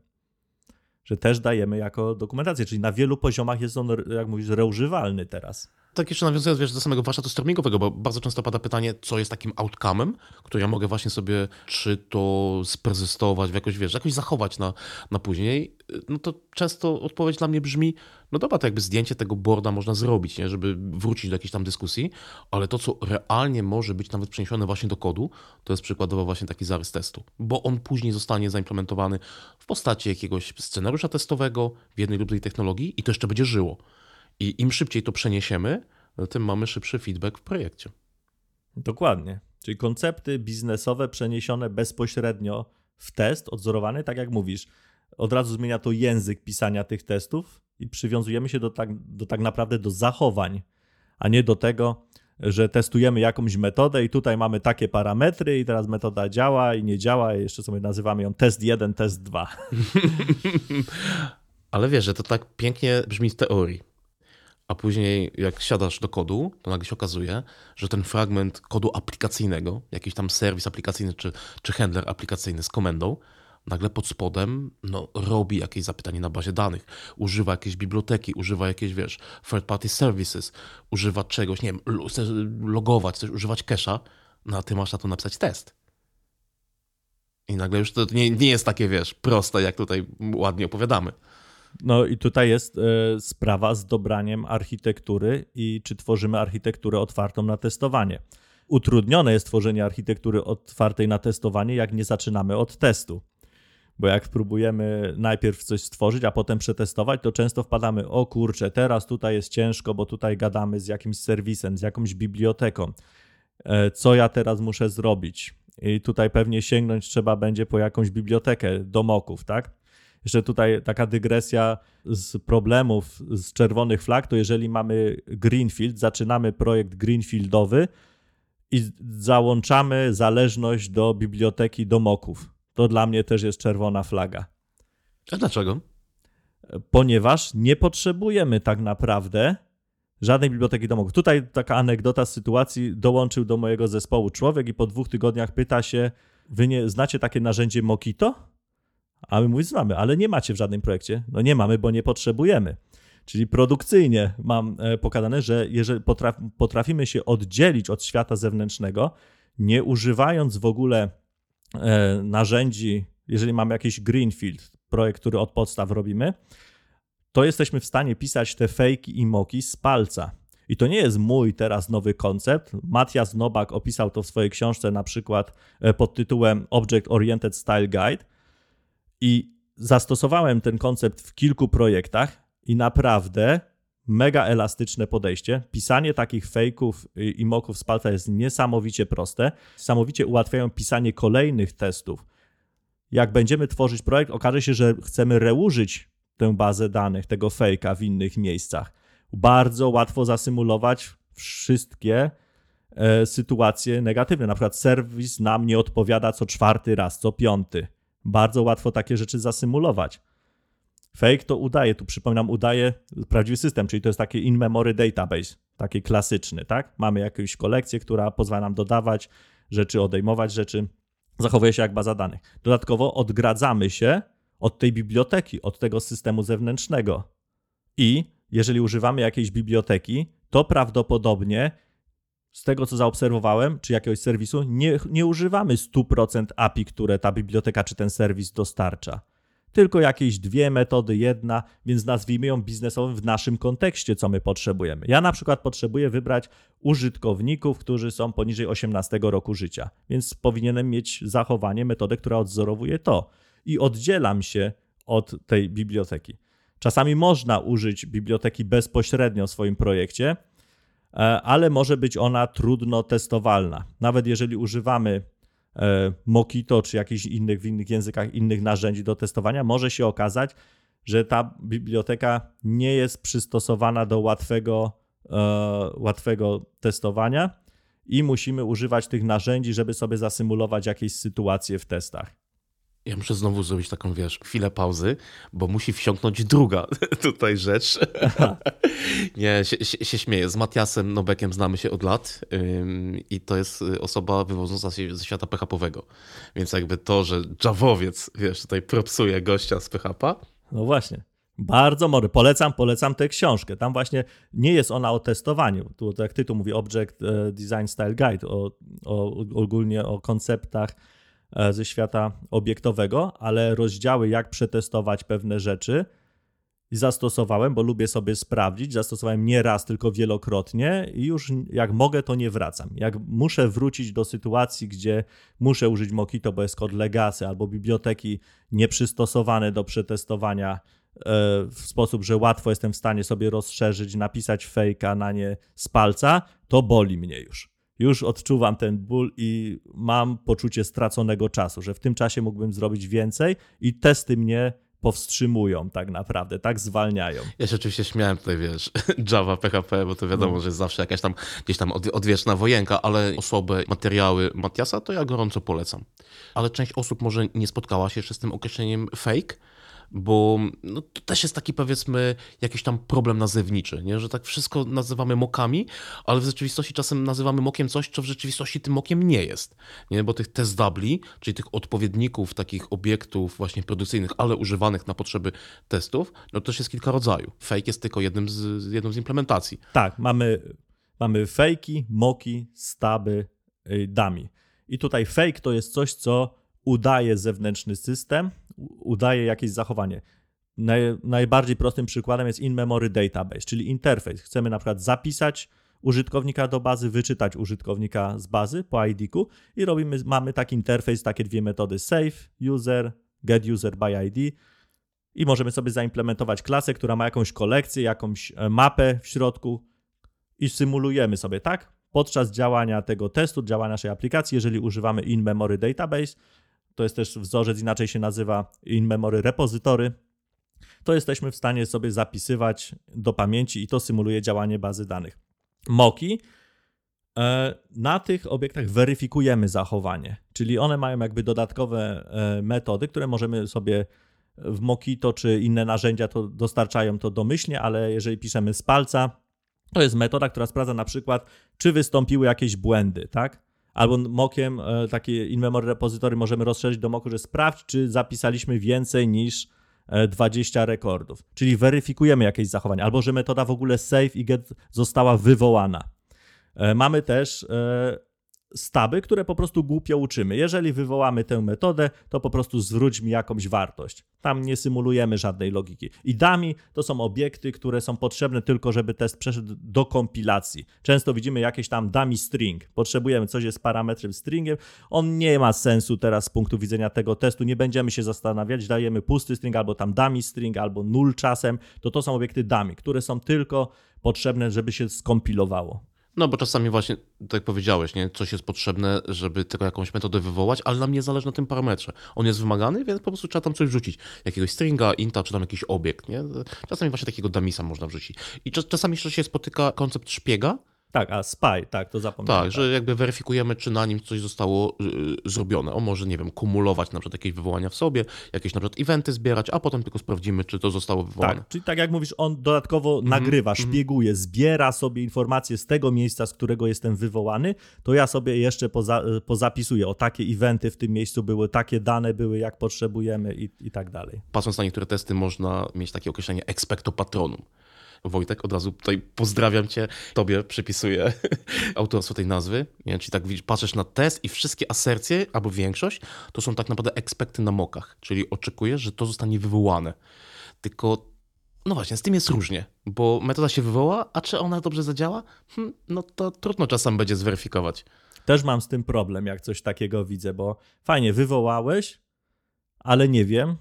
A: Że też dajemy jako dokumentację, czyli na wielu poziomach jest on, jak mówisz, reużywalny teraz.
B: Tak jeszcze nawiązując, wiesz, do samego warsztatu stormingowego, bo bardzo często pada pytanie, co jest takim outcome'em, który ja mogę właśnie sobie czy to sperzystować, jakoś zachować na później, no to często odpowiedź dla mnie brzmi, no dobra, to jakby zdjęcie tego boarda można zrobić, nie, żeby wrócić do jakiejś tam dyskusji, ale to, co realnie może być nawet przeniesione właśnie do kodu, to jest przykładowo właśnie taki zarys testu, bo on później zostanie zaimplementowany w postaci jakiegoś scenariusza testowego w jednej lub drugiej technologii i to jeszcze będzie żyło. I im szybciej to przeniesiemy, tym mamy szybszy feedback w projekcie.
A: Dokładnie. Czyli koncepty biznesowe przeniesione bezpośrednio w test, odzorowany, tak jak mówisz. Od razu zmienia to język pisania tych testów i przywiązujemy się tak naprawdę do zachowań, a nie do tego, że testujemy jakąś metodę i tutaj mamy takie parametry i teraz metoda działa i nie działa i jeszcze sobie nazywamy ją test 1, test 2.
B: Ale wiesz, że to tak pięknie brzmi w teorii. A później jak siadasz do kodu, to nagle się okazuje, że ten fragment kodu aplikacyjnego, jakiś tam serwis aplikacyjny czy handler aplikacyjny z komendą, nagle pod spodem robi jakieś zapytanie na bazie danych, używa jakiejś biblioteki, używa jakieś, wiesz, third party services, używa czegoś, nie wiem, chcesz logować, chcesz używać cache'a, a ty masz na to napisać test. I nagle już to nie jest takie, wiesz, proste, jak tutaj ładnie opowiadamy.
A: No i tutaj jest sprawa z dobraniem architektury i czy tworzymy architekturę otwartą na testowanie. Utrudnione jest tworzenie architektury otwartej na testowanie, jak nie zaczynamy od testu. Bo jak próbujemy najpierw coś stworzyć, a potem przetestować, to często wpadamy, o kurczę, teraz tutaj jest ciężko, bo tutaj gadamy z jakimś serwisem, z jakąś biblioteką. Co ja teraz muszę zrobić? I tutaj pewnie sięgnąć trzeba będzie po jakąś bibliotekę do mocków, tak? Jeszcze tutaj taka dygresja z problemów z czerwonych flag, to jeżeli mamy greenfield, zaczynamy projekt greenfieldowy i załączamy zależność do biblioteki do mocków. To dla mnie też jest czerwona flaga.
B: A dlaczego?
A: Ponieważ nie potrzebujemy tak naprawdę żadnej biblioteki do mocków. Tutaj taka anegdota z sytuacji, dołączył do mojego zespołu człowiek i po 2 tygodniach pyta się, wy nie znacie takie narzędzie Mockito? A my mówimy, znamy, ale nie macie w żadnym projekcie. No nie mamy, bo nie potrzebujemy. Czyli produkcyjnie mam pokazane, że jeżeli potrafimy się oddzielić od świata zewnętrznego, nie używając w ogóle narzędzi, jeżeli mamy jakiś greenfield, projekt, który od podstaw robimy, to jesteśmy w stanie pisać te fejki i moki z palca. I to nie jest mój teraz nowy koncept. Matthias Nowak opisał to w swojej książce na przykład pod tytułem Object Oriented Style Guide i zastosowałem ten koncept w kilku projektach i naprawdę mega elastyczne podejście. Pisanie takich fejków i moków z palca jest niesamowicie proste. Niesamowicie ułatwiają pisanie kolejnych testów. Jak będziemy tworzyć projekt, okaże się, że chcemy reużyć tę bazę danych, tego fejka w innych miejscach. Bardzo łatwo zasymulować wszystkie sytuacje negatywne. Na przykład serwis nam nie odpowiada co 4. raz, co 5. Bardzo łatwo takie rzeczy zasymulować. Fake to udaje, tu przypominam, udaje prawdziwy system, czyli to jest taki in-memory database, taki klasyczny, tak? Mamy jakąś kolekcję, która pozwala nam dodawać rzeczy, odejmować rzeczy, zachowuje się jak baza danych. Dodatkowo odgradzamy się od tej biblioteki, od tego systemu zewnętrznego. I jeżeli używamy jakiejś biblioteki, to prawdopodobnie z tego, co zaobserwowałem, czy jakiegoś serwisu, nie używamy 100% API, które ta biblioteka czy ten serwis dostarcza. Tylko jakieś 2 metody, 1, więc nazwijmy ją biznesową w naszym kontekście, co my potrzebujemy. Ja na przykład potrzebuję wybrać użytkowników, którzy są poniżej 18 roku życia, więc powinienem mieć zachowanie, metodę, która odzorowuje to i oddzielam się od tej biblioteki. Czasami można użyć biblioteki bezpośrednio w swoim projekcie, ale może być ona trudno testowalna. Nawet jeżeli używamy Mockito czy jakichś innych w innych językach, innych narzędzi do testowania, może się okazać, że ta biblioteka nie jest przystosowana do łatwego testowania i musimy używać tych narzędzi, żeby sobie zasymulować jakieś sytuacje w testach.
B: Ja muszę znowu zrobić taką, wiesz, chwilę pauzy, bo musi wsiąknąć druga tutaj rzecz. Nie, się śmieję. Z Matthiasem Nobekiem znamy się od lat i to jest osoba wywodząca się ze świata PHP-owego. Więc jakby to, że Javowiec, wiesz, tutaj propsuje gościa z PHP.
A: No właśnie. Bardzo mądry. Polecam tę książkę. Tam właśnie nie jest ona o testowaniu. Tu, jak tytuł mówi, Object Design Style Guide, ogólnie o konceptach ze świata obiektowego, ale rozdziały, jak przetestować pewne rzeczy i zastosowałem, bo lubię sobie sprawdzić. Zastosowałem nie raz, tylko wielokrotnie i już jak mogę, to nie wracam. Jak muszę wrócić do sytuacji, gdzie muszę użyć Mockito, bo jest kod legacy albo biblioteki nieprzystosowane do przetestowania w sposób, że łatwo jestem w stanie sobie rozszerzyć, napisać fejka na nie z palca, to boli mnie już. już odczuwam ten ból i mam poczucie straconego czasu, że w tym czasie mógłbym zrobić więcej i testy mnie powstrzymują tak naprawdę, tak zwalniają.
B: Ja się oczywiście śmiałem tutaj, wiesz, Java, PHP, bo to wiadomo, że jest zawsze jakaś tam gdzieś tam odwieczna wojenka, ale osoby, materiały Matiasa to ja gorąco polecam. Ale część osób może nie spotkała się jeszcze z tym określeniem fake, bo no, to też jest taki, powiedzmy, jakiś tam problem nazewniczy, nie? Że tak wszystko nazywamy mockami, ale w rzeczywistości czasem nazywamy mockiem coś, co w rzeczywistości tym mockiem nie jest, nie? Bo tych test doubli, czyli tych odpowiedników takich obiektów właśnie produkcyjnych, ale używanych na potrzeby testów, no to też jest kilka rodzajów. Fake jest tylko jedną z implementacji.
A: Tak, mamy fejki, moki, staby, dummy. I tutaj fake to jest coś, co udaje zewnętrzny system, udaje jakieś zachowanie. Najbardziej prostym przykładem jest in-memory database, czyli interfejs. Chcemy na przykład zapisać użytkownika do bazy, wyczytać użytkownika z bazy po ID-ku i mamy taki interfejs, takie dwie metody save user, get user by ID i możemy sobie zaimplementować klasę, która ma jakąś kolekcję, jakąś mapę w środku i symulujemy sobie, tak? Podczas działania tego testu, działania naszej aplikacji, jeżeli używamy in-memory database, to jest też wzorzec, inaczej się nazywa in-memory repozytory, to jesteśmy w stanie sobie zapisywać do pamięci i to symuluje działanie bazy danych. Moki, na tych obiektach weryfikujemy zachowanie, czyli one mają jakby dodatkowe metody, które możemy sobie w Mockito czy inne narzędzia to dostarczają to domyślnie, ale jeżeli piszemy z palca, to jest metoda, która sprawdza na przykład, czy wystąpiły jakieś błędy, tak? Albo mockiem takie in-memory repozytory możemy rozszerzyć do mocku, że sprawdź, czy zapisaliśmy więcej niż 20 rekordów. Czyli weryfikujemy jakieś zachowanie, albo że metoda w ogóle save i get została wywołana. Mamy też staby, które po prostu głupio uczymy. Jeżeli wywołamy tę metodę, to po prostu zwróć mi jakąś wartość. Tam nie symulujemy żadnej logiki. I dummy to są obiekty, które są potrzebne tylko, żeby test przeszedł do kompilacji. Często widzimy jakieś tam dummy string. Potrzebujemy coś jest parametrem stringiem. On nie ma sensu teraz z punktu widzenia tego testu. Nie będziemy się zastanawiać. Dajemy pusty string albo tam dummy string albo null czasem. To są obiekty dummy, które są tylko potrzebne, żeby się skompilowało.
B: No bo czasami właśnie, tak jak powiedziałeś, nie? Coś jest potrzebne, żeby tylko jakąś metodę wywołać, ale nam nie zależy na tym parametrze. On jest wymagany, więc po prostu trzeba tam coś wrzucić. Jakiegoś stringa, inta, czy tam jakiś obiekt, nie? Czasami właśnie takiego dummysa można wrzucić. I czasami jeszcze się spotyka koncept szpiega.
A: Tak, a spy, tak, to zapomniałem.
B: Tak, że jakby weryfikujemy, czy na nim coś zostało zrobione. On może, nie wiem, kumulować na przykład jakieś wywołania w sobie, jakieś na przykład eventy zbierać, a potem tylko sprawdzimy, czy to zostało wywołane.
A: Tak, czyli tak jak mówisz, on dodatkowo nagrywa, szpieguje, zbiera sobie informacje z tego miejsca, z którego jestem wywołany, to ja sobie jeszcze pozapisuję, o takie eventy w tym miejscu były, takie dane były, jak potrzebujemy i tak dalej.
B: Patrząc na niektóre testy, można mieć takie określenie expecto patronum. Wojtek, od razu tutaj pozdrawiam cię, tobie przypisuję autorstwo tej nazwy. Nie? Czyli tak widzisz, patrzysz na test i wszystkie asercje, albo większość, to są tak naprawdę expecty na mockach, czyli oczekujesz, że to zostanie wywołane. Tylko, no właśnie, z tym jest różnie, bo metoda się wywoła, a czy ona dobrze zadziała? No to trudno czasem będzie zweryfikować.
A: Też mam z tym problem, jak coś takiego widzę, bo fajnie, wywołałeś, ale nie wiem,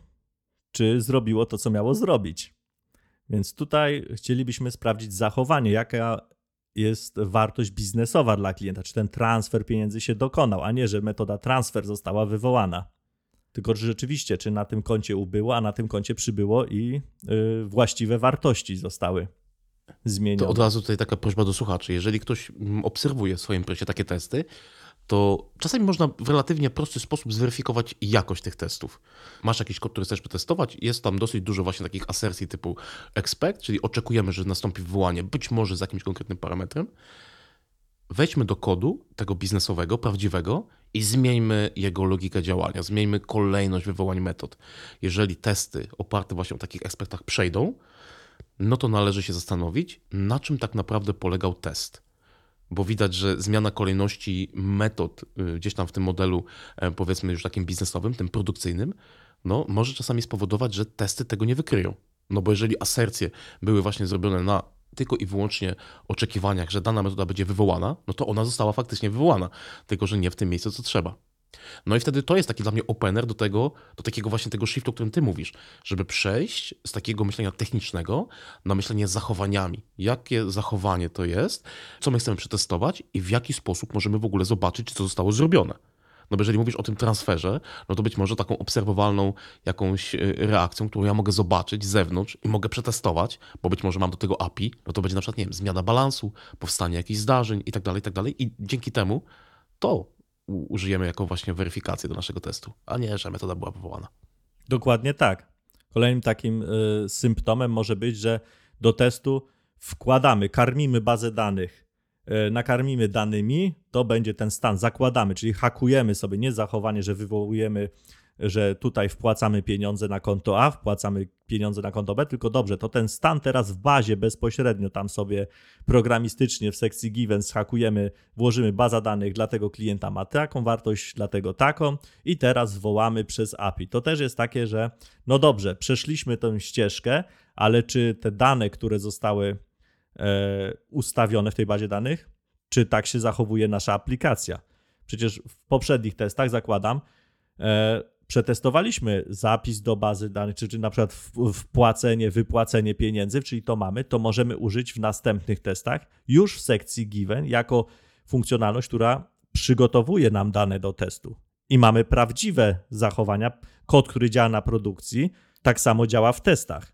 A: czy zrobiło to, co miało zrobić. Więc tutaj chcielibyśmy sprawdzić zachowanie, jaka jest wartość biznesowa dla klienta, czy ten transfer pieniędzy się dokonał, a nie, że metoda transfer została wywołana. Tylko że rzeczywiście, czy na tym koncie ubyło, a na tym koncie przybyło i właściwe wartości zostały zmienione.
B: To od razu tutaj taka prośba do słuchaczy. Jeżeli ktoś obserwuje w swoim projekcie takie testy, to czasami można w relatywnie prosty sposób zweryfikować jakość tych testów. Masz jakiś kod, który chcesz przetestować, jest tam dosyć dużo właśnie takich asercji typu expect, czyli oczekujemy, że nastąpi wywołanie, być może z jakimś konkretnym parametrem. Wejdźmy do kodu tego biznesowego, prawdziwego i zmieńmy jego logikę działania, zmieńmy kolejność wywołań metod. Jeżeli testy oparte właśnie o takich expectach przejdą, no to należy się zastanowić, na czym tak naprawdę polegał test. Bo widać, że zmiana kolejności metod gdzieś tam w tym modelu, powiedzmy już takim biznesowym, tym produkcyjnym, no może czasami spowodować, że testy tego nie wykryją. No bo jeżeli asercje były właśnie zrobione na tylko i wyłącznie oczekiwaniach, że dana metoda będzie wywołana, no to ona została faktycznie wywołana, tylko że nie w tym miejscu, co trzeba. No i wtedy to jest taki dla mnie opener do takiego właśnie tego shiftu, o którym ty mówisz, żeby przejść z takiego myślenia technicznego na myślenie zachowaniami. Jakie zachowanie to jest, co my chcemy przetestować i w jaki sposób możemy w ogóle zobaczyć, czy to zostało zrobione. No bo jeżeli mówisz o tym transferze, no to być może taką obserwowalną jakąś reakcją, którą ja mogę zobaczyć z zewnątrz i mogę przetestować, bo być może mam do tego API, no to będzie na przykład, nie wiem, zmiana balansu, powstanie jakichś zdarzeń i tak dalej i dzięki temu to użyjemy jako właśnie weryfikację do naszego testu, a nie, że metoda była powołana.
A: Dokładnie tak. Kolejnym takim symptomem może być, że do testu karmimy bazę danych, nakarmimy danymi, to będzie ten stan, zakładamy, czyli hakujemy sobie, nie zachowanie, że wywołujemy, że tutaj wpłacamy pieniądze na konto A, wpłacamy pieniądze na konto B, tylko dobrze, to ten stan teraz w bazie bezpośrednio tam sobie programistycznie w sekcji given zhakujemy, włożymy baza danych, dla tego klienta ma taką wartość, dla tego taką i teraz wołamy przez API. To też jest takie, że no dobrze, przeszliśmy tę ścieżkę, ale czy te dane, które zostały ustawione w tej bazie danych, czy tak się zachowuje nasza aplikacja? Przecież w poprzednich testach, zakładam, przetestowaliśmy zapis do bazy danych, czy na przykład wpłacenie, wypłacenie pieniędzy, czyli to mamy, to możemy użyć w następnych testach już w sekcji given jako funkcjonalność, która przygotowuje nam dane do testu. I mamy prawdziwe zachowania. Kod, który działa na produkcji, tak samo działa w testach,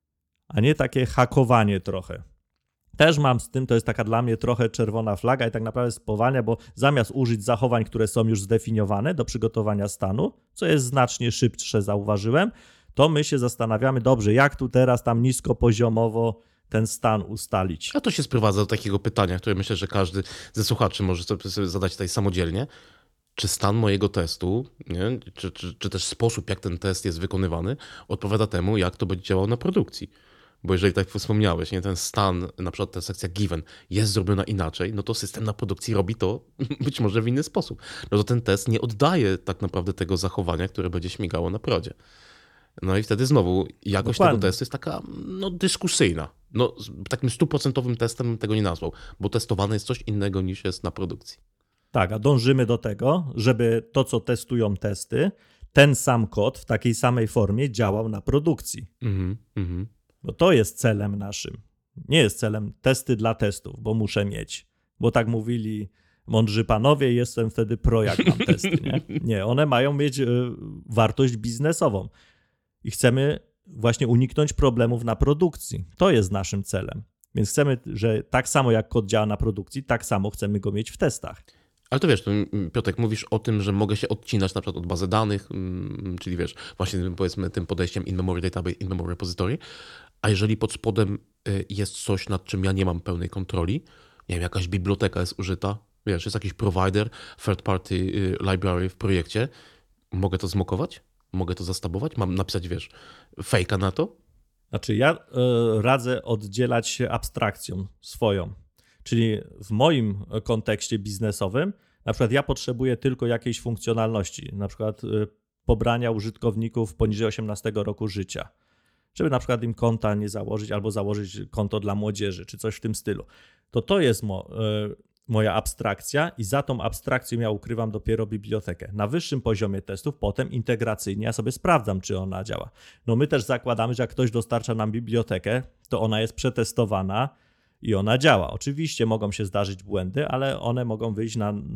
A: a nie takie hakowanie trochę. Też mam z tym, to jest taka dla mnie trochę czerwona flaga i tak naprawdę spowalnia, bo zamiast użyć zachowań, które są już zdefiniowane do przygotowania stanu, co jest znacznie szybsze, zauważyłem, to my się zastanawiamy, dobrze, jak tu teraz tam niskopoziomowo ten stan ustalić.
B: A to się sprowadza do takiego pytania, które myślę, że każdy ze słuchaczy może sobie zadać tutaj samodzielnie. Czy stan mojego testu, nie? Czy też sposób, jak ten test jest wykonywany, odpowiada temu, jak to będzie działało na produkcji? Bo jeżeli tak wspomniałeś, nie, ten stan, na przykład ta sekcja given jest zrobiona inaczej, no to system na produkcji robi to być może w inny sposób. No to ten test nie oddaje tak naprawdę tego zachowania, które będzie śmigało na prodzie. No i wtedy znowu jakość tego testu jest taka dyskusyjna. No, takim 100% testem bym tego nie nazwał, bo testowane jest coś innego niż jest na produkcji.
A: Tak, a dążymy do tego, żeby to, co testują testy, ten sam kod w takiej samej formie działał na produkcji. Bo to jest celem naszym. Nie jest celem testy dla testów, bo muszę mieć. Bo tak mówili mądrzy panowie, jestem wtedy pro, jak mam testy. Nie, one mają mieć wartość biznesową. I chcemy właśnie uniknąć problemów na produkcji. To jest naszym celem. Więc chcemy, że tak samo jak kod działa na produkcji, tak samo chcemy go mieć w testach.
B: Ale to wiesz, Piotrek, mówisz o tym, że mogę się odcinać na przykład od bazy danych, czyli wiesz, właśnie powiedzmy tym podejściem in-memory database, in-memory repository, a jeżeli pod spodem jest coś, nad czym ja nie mam pełnej kontroli, nie wiem, jakaś biblioteka jest użyta, wiesz, jest jakiś provider, third party library w projekcie, mogę to zmokować? Mogę to zastabować? Mam napisać, wiesz, fejka na to?
A: Znaczy ja radzę oddzielać się abstrakcją swoją. Czyli w moim kontekście biznesowym, na przykład ja potrzebuję tylko jakiejś funkcjonalności, na przykład pobrania użytkowników poniżej 18 roku życia, żeby na przykład im konta nie założyć albo założyć konto dla młodzieży, czy coś w tym stylu. To jest moja abstrakcja i za tą abstrakcją ja ukrywam dopiero bibliotekę. Na wyższym poziomie testów potem integracyjnie ja sobie sprawdzam, czy ona działa. No my też zakładamy, że jak ktoś dostarcza nam bibliotekę, to ona jest przetestowana i ona działa. Oczywiście mogą się zdarzyć błędy, ale one mogą wyjść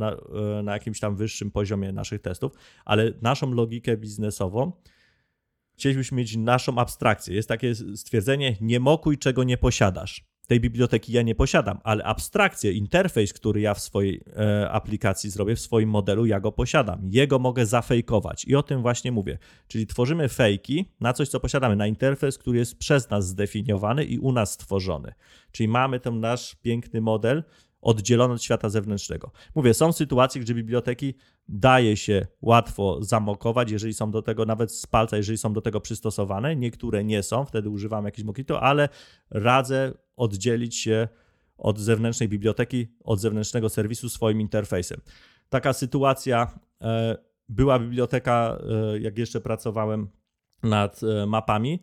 A: na jakimś tam wyższym poziomie naszych testów, ale naszą logikę biznesową chcielibyśmy mieć naszą abstrakcję. Jest takie stwierdzenie, nie mokuj, czego nie posiadasz. Tej biblioteki ja nie posiadam, ale abstrakcję, interfejs, który ja w swojej aplikacji zrobię, w swoim modelu, ja go posiadam. Jego mogę zafejkować i o tym właśnie mówię. Czyli tworzymy fejki na coś, co posiadamy, na interfejs, który jest przez nas zdefiniowany i u nas stworzony. Czyli mamy ten nasz piękny model oddzielony od świata zewnętrznego. Mówię, są sytuacje, gdzie biblioteki daje się łatwo zamokować, jeżeli są do tego, nawet z palca, jeżeli są do tego przystosowane. Niektóre nie są, wtedy używam jakiś Mockito, ale radzę oddzielić się od zewnętrznej biblioteki, od zewnętrznego serwisu swoim interfejsem. Taka sytuacja, była biblioteka, jak jeszcze pracowałem nad mapami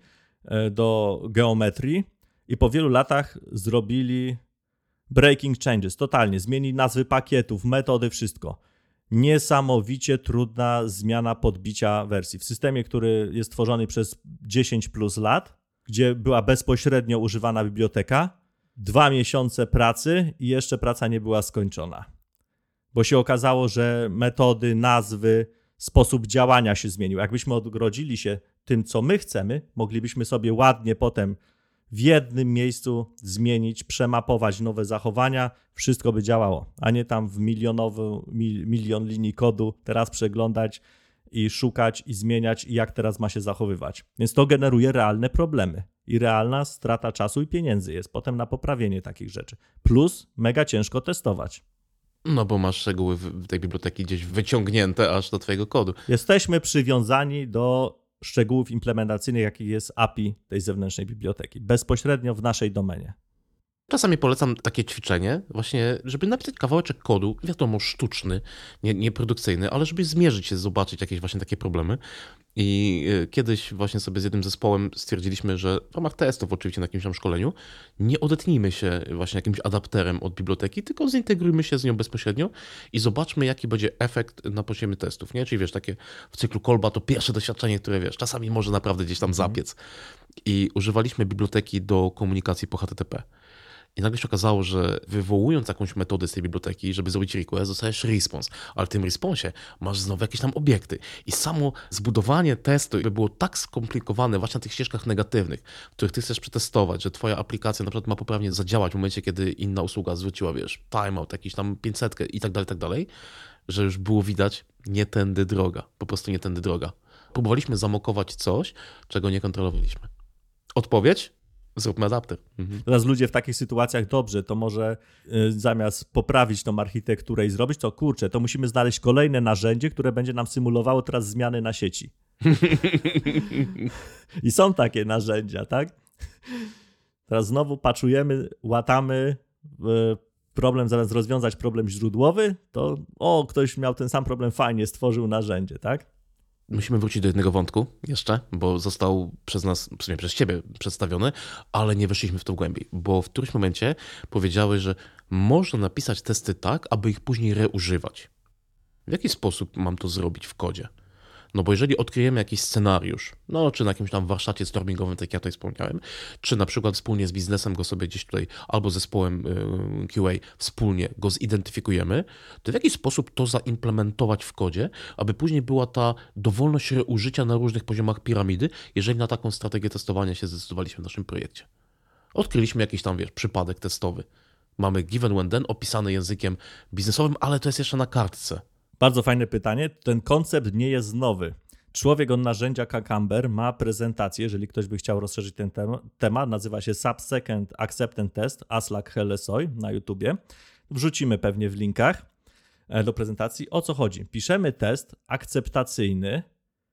A: do geometrii i po wielu latach zrobili breaking changes, totalnie, zmienili nazwy pakietów, metody, wszystko. niesamowicie trudna zmiana podbicia wersji. W systemie, który jest tworzony przez 10 plus lat, gdzie była bezpośrednio używana biblioteka, 2 miesiące pracy i jeszcze praca nie była skończona. Bo się okazało, że metody, nazwy, sposób działania się zmienił. Jakbyśmy odgrodzili się tym, co my chcemy, moglibyśmy sobie ładnie potem w jednym miejscu zmienić, przemapować nowe zachowania, wszystko by działało, a nie tam w milion linii kodu teraz przeglądać i szukać i zmieniać i jak teraz ma się zachowywać. Więc to generuje realne problemy i realna strata czasu i pieniędzy jest potem na poprawienie takich rzeczy. Plus mega ciężko testować.
B: No bo masz szczegóły w tej biblioteki gdzieś wyciągnięte aż do twojego kodu.
A: Jesteśmy przywiązani do szczegółów implementacyjnych, jakich jest API tej zewnętrznej biblioteki, bezpośrednio w naszej domenie.
B: Czasami polecam takie ćwiczenie, właśnie, żeby napisać kawałeczek kodu, wiadomo, sztuczny, nie produkcyjny, ale żeby zmierzyć się, zobaczyć jakieś właśnie takie problemy. I kiedyś właśnie sobie z jednym zespołem stwierdziliśmy, że w ramach testów, oczywiście na jakimś tam szkoleniu, nie odetnijmy się właśnie jakimś adapterem od biblioteki, tylko zintegrujmy się z nią bezpośrednio i zobaczmy, jaki będzie efekt na poziomie testów, nie? Czyli wiesz, takie w cyklu Kolba to pierwsze doświadczenie, które wiesz, czasami może naprawdę gdzieś tam zapiec. I używaliśmy biblioteki do komunikacji po HTTP. I nagle się okazało, że wywołując jakąś metodę z tej biblioteki, żeby zrobić request, dostajesz response, ale w tym responsie masz znowu jakieś tam obiekty. I samo zbudowanie testu było tak skomplikowane właśnie na tych ścieżkach negatywnych, w których ty chcesz przetestować, że twoja aplikacja na przykład ma poprawnie zadziałać w momencie, kiedy inna usługa zwróciła, wiesz, timeout, jakiś tam 500 i tak dalej, że już było widać, nie tędy droga, po prostu nie tędy droga. Próbowaliśmy zamokować coś, czego nie kontrolowaliśmy. Odpowiedź? Zróbmy adapter.
A: Teraz ludzie w takich sytuacjach, dobrze, to może zamiast poprawić tą architekturę i zrobić to, kurczę, to musimy znaleźć kolejne narzędzie, które będzie nam symulowało teraz zmiany na sieci. I są takie narzędzia, tak? Teraz znowu paczujemy, łatamy problem, zamiast rozwiązać problem źródłowy, to ktoś miał ten sam problem, fajnie, stworzył narzędzie, tak?
B: Musimy wrócić do jednego wątku jeszcze, bo został przez nas, w sumie przez ciebie przedstawiony, ale nie weszliśmy w to głębiej, bo w którymś momencie powiedziałeś, że można napisać testy tak, aby ich później reużywać. W jaki sposób mam to zrobić w kodzie? No bo jeżeli odkryjemy jakiś scenariusz, no czy na jakimś tam warsztacie stormingowym, tak jak ja tutaj wspomniałem, czy na przykład wspólnie z biznesem go sobie gdzieś tutaj, albo zespołem QA wspólnie go zidentyfikujemy, to w jaki sposób to zaimplementować w kodzie, aby później była ta dowolność reużycia na różnych poziomach piramidy, jeżeli na taką strategię testowania się zdecydowaliśmy w naszym projekcie. Odkryliśmy jakiś tam, przypadek testowy. Mamy given when then opisany językiem biznesowym, ale to jest jeszcze na kartce.
A: Bardzo fajne pytanie. Ten koncept nie jest nowy. Człowiek od narzędzia Cucumber ma prezentację, jeżeli ktoś by chciał rozszerzyć ten temat, nazywa się Sub-Second Acceptance Test, Aslak Hellesoj na YouTubie. Wrzucimy pewnie w linkach do prezentacji. O co chodzi? Piszemy test akceptacyjny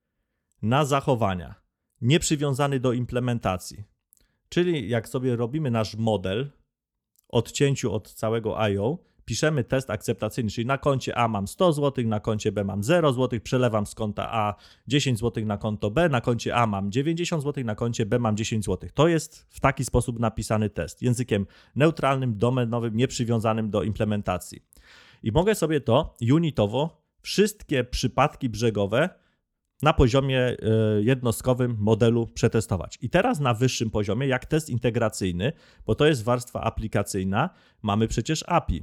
A: na zachowania, nieprzywiązany do implementacji. Czyli jak sobie robimy nasz model odcięciu od całego I.O., piszemy test akceptacyjny, czyli na koncie A mam 100 zł, na koncie B mam 0 zł, przelewam z konta A 10 zł na konto B, na koncie A mam 90 zł, na koncie B mam 10 zł. To jest w taki sposób napisany test, językiem neutralnym, domenowym, nieprzywiązanym do implementacji. I mogę sobie to unitowo, wszystkie przypadki brzegowe na poziomie jednostkowym modelu przetestować. I teraz na wyższym poziomie, jak test integracyjny, bo to jest warstwa aplikacyjna, mamy przecież API.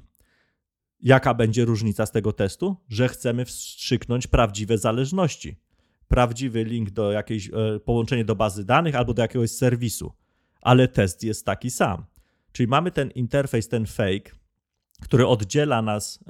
A: Jaka będzie różnica z tego testu? Że chcemy wstrzyknąć prawdziwe zależności. Prawdziwy link do jakiejś, połączenie do bazy danych albo do jakiegoś serwisu. Ale test jest taki sam. Czyli mamy ten interfejs, ten fake, który oddziela nas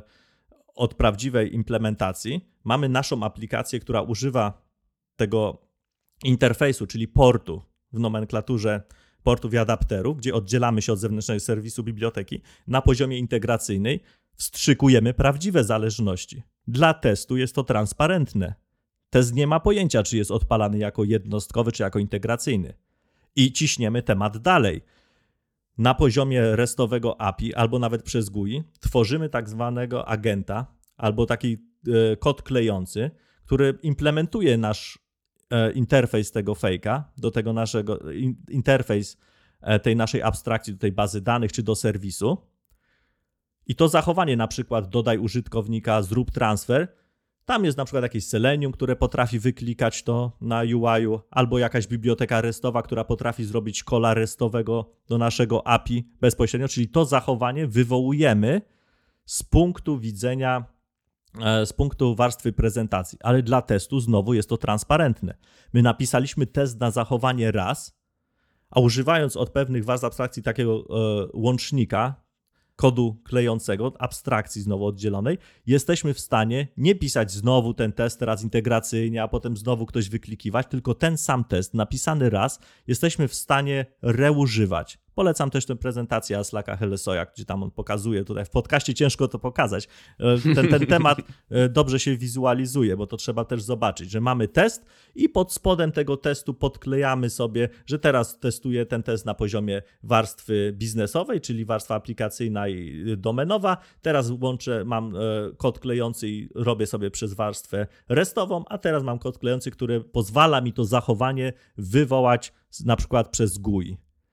A: od prawdziwej implementacji. Mamy naszą aplikację, która używa tego interfejsu, czyli portu w nomenklaturze portów i adapterów, gdzie oddzielamy się od zewnętrznego serwisu biblioteki. Na poziomie integracyjnej wstrzykujemy prawdziwe zależności. Dla testu jest to transparentne. Test nie ma pojęcia, czy jest odpalany jako jednostkowy, czy jako integracyjny. I ciśniemy temat dalej. Na poziomie restowego API albo nawet przez GUI tworzymy tak zwanego agenta albo taki kod klejący, który implementuje nasz interfejs tego fake'a, do tego naszego interfejs tej naszej abstrakcji, do tej bazy danych czy do serwisu I to zachowanie, na przykład dodaj użytkownika, zrób transfer, tam jest na przykład jakieś Selenium, które potrafi wyklikać to na UI-u, albo jakaś biblioteka restowa, która potrafi zrobić calla restowego do naszego API bezpośrednio, czyli to zachowanie wywołujemy z punktu widzenia, z punktu warstwy prezentacji, ale dla testu znowu jest to transparentne. My napisaliśmy test na zachowanie raz, a używając od pewnych warstw abstrakcji takiego łącznika, kodu klejącego, abstrakcji znowu oddzielonej, jesteśmy w stanie nie pisać znowu ten test teraz integracyjnie, a potem znowu ktoś wyklikiwać, tylko ten sam test napisany raz jesteśmy w stanie reużywać. Polecam też tę prezentację Aslaka Hellesøya, gdzie tam on pokazuje, tutaj w podcaście ciężko to pokazać. Ten temat dobrze się wizualizuje, bo to trzeba też zobaczyć, że mamy test i pod spodem tego testu podklejamy sobie, że teraz testuję ten test na poziomie warstwy biznesowej, czyli warstwa aplikacyjna i domenowa. Teraz mam kod klejący i robię sobie przez warstwę restową, a teraz mam kod klejący, który pozwala mi to zachowanie wywołać na przykład przez GUI.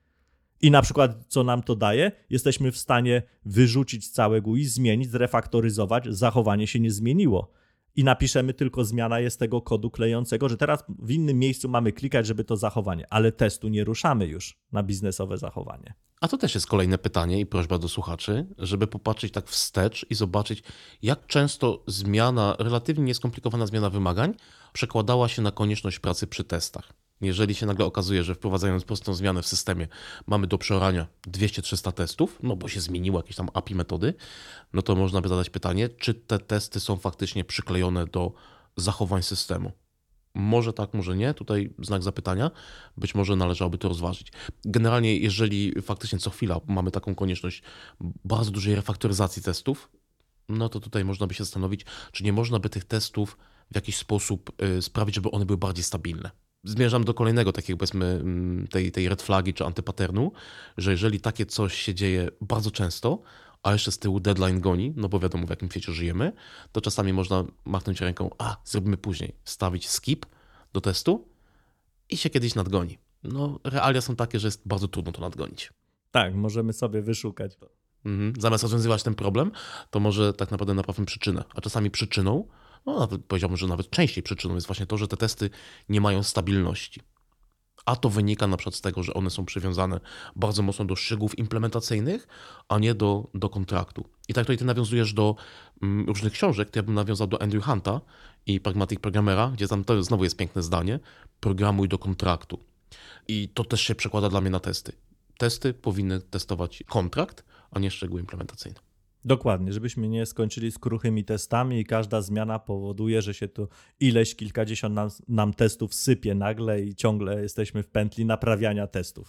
A: I na przykład, co nam to daje? Jesteśmy w stanie wyrzucić całe GUI, zmienić, zrefaktoryzować, zachowanie się nie zmieniło. I napiszemy tylko zmiana jest tego kodu klejącego, że teraz w innym miejscu mamy klikać, żeby to zachowanie, ale testu nie ruszamy już na biznesowe zachowanie.
B: A to też jest kolejne pytanie i prośba do słuchaczy, żeby popatrzeć tak wstecz i zobaczyć, jak często relatywnie nieskomplikowana zmiana wymagań przekładała się na konieczność pracy przy testach. Jeżeli się nagle okazuje, że wprowadzając prostą zmianę w systemie mamy do przeorania 200-300 testów, no bo się zmieniło jakieś tam API metody, no to można by zadać pytanie, czy te testy są faktycznie przyklejone do zachowań systemu. Może tak, może nie. Tutaj znak zapytania. Być może należałoby to rozważyć. Generalnie, jeżeli faktycznie co chwila mamy taką konieczność bardzo dużej refaktoryzacji testów, no to tutaj można by się zastanowić, czy nie można by tych testów w jakiś sposób sprawić, żeby one były bardziej stabilne. Zmierzam do kolejnego takiego, powiedzmy, tej red flagi czy antypatternu, że jeżeli takie coś się dzieje bardzo często, a jeszcze z tyłu deadline goni, no bo wiadomo w jakim świecie żyjemy, to czasami można machnąć ręką, zrobimy później, wstawić skip do testu i się kiedyś nadgoni. No realia są takie, że jest bardzo trudno to nadgonić.
A: Tak, możemy sobie wyszukać.
B: Zamiast rozwiązywać ten problem, to może tak naprawdę naprawmy przyczynę, a czasami przyczyną, no nawet powiedziałbym, że nawet częściej przyczyną jest właśnie to, że te testy nie mają stabilności. A to wynika na przykład z tego, że one są przywiązane bardzo mocno do szczegółów implementacyjnych, a nie do kontraktu. I tak tutaj ty nawiązujesz do różnych książek, to ja bym nawiązał do Andrew Hunta i Pragmatic Programmera, gdzie tam to znowu jest piękne zdanie, programuj do kontraktu. I to też się przekłada dla mnie na testy. Testy powinny testować kontrakt, a nie szczegóły implementacyjne.
A: Dokładnie, żebyśmy nie skończyli z kruchymi testami i każda zmiana powoduje, że się tu kilkadziesiąt nam testów sypie nagle i ciągle jesteśmy w pętli naprawiania testów.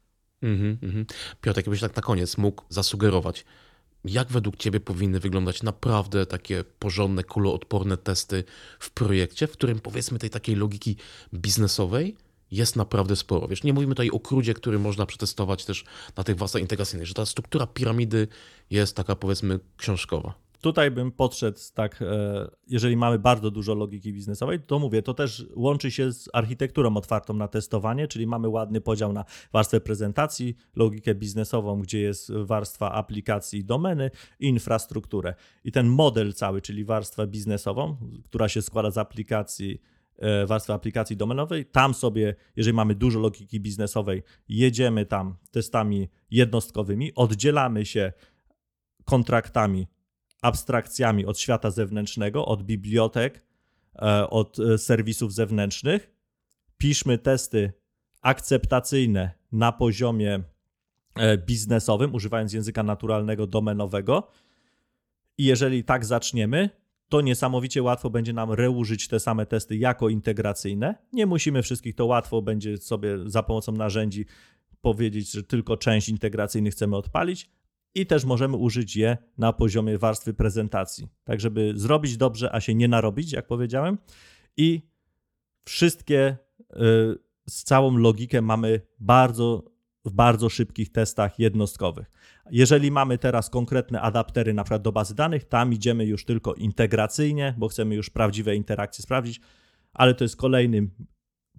B: Piotr, jakbyś tak na koniec mógł zasugerować, jak według ciebie powinny wyglądać naprawdę takie porządne, kuloodporne testy w projekcie, w którym powiedzmy tej takiej logiki biznesowej jest naprawdę sporo. Wiesz, nie mówimy tutaj o crudzie, który można przetestować też na tych warstwach integracyjnych, że ta struktura piramidy jest taka powiedzmy książkowa.
A: Tutaj bym podszedł tak, jeżeli mamy bardzo dużo logiki biznesowej, to mówię, to też łączy się z architekturą otwartą na testowanie, czyli mamy ładny podział na warstwę prezentacji, logikę biznesową, gdzie jest warstwa aplikacji i domeny i infrastrukturę. I ten model cały, czyli warstwę biznesową, która się składa z aplikacji, warstwy aplikacji domenowej, tam sobie, jeżeli mamy dużo logiki biznesowej, jedziemy tam testami jednostkowymi, oddzielamy się kontraktami, abstrakcjami od świata zewnętrznego, od bibliotek, od serwisów zewnętrznych, piszmy testy akceptacyjne na poziomie biznesowym, używając języka naturalnego, domenowego i jeżeli tak zaczniemy, to niesamowicie łatwo będzie nam reużyć te same testy jako integracyjne. Nie musimy wszystkich, to łatwo będzie sobie za pomocą narzędzi powiedzieć, że tylko część integracyjnych chcemy odpalić i też możemy użyć je na poziomie warstwy prezentacji. Tak, żeby zrobić dobrze, a się nie narobić, jak powiedziałem. I wszystkie z całą logikę mamy w bardzo szybkich testach jednostkowych. Jeżeli mamy teraz konkretne adaptery na przykład do bazy danych, tam idziemy już tylko integracyjnie, bo chcemy już prawdziwe interakcje sprawdzić, ale to jest kolejny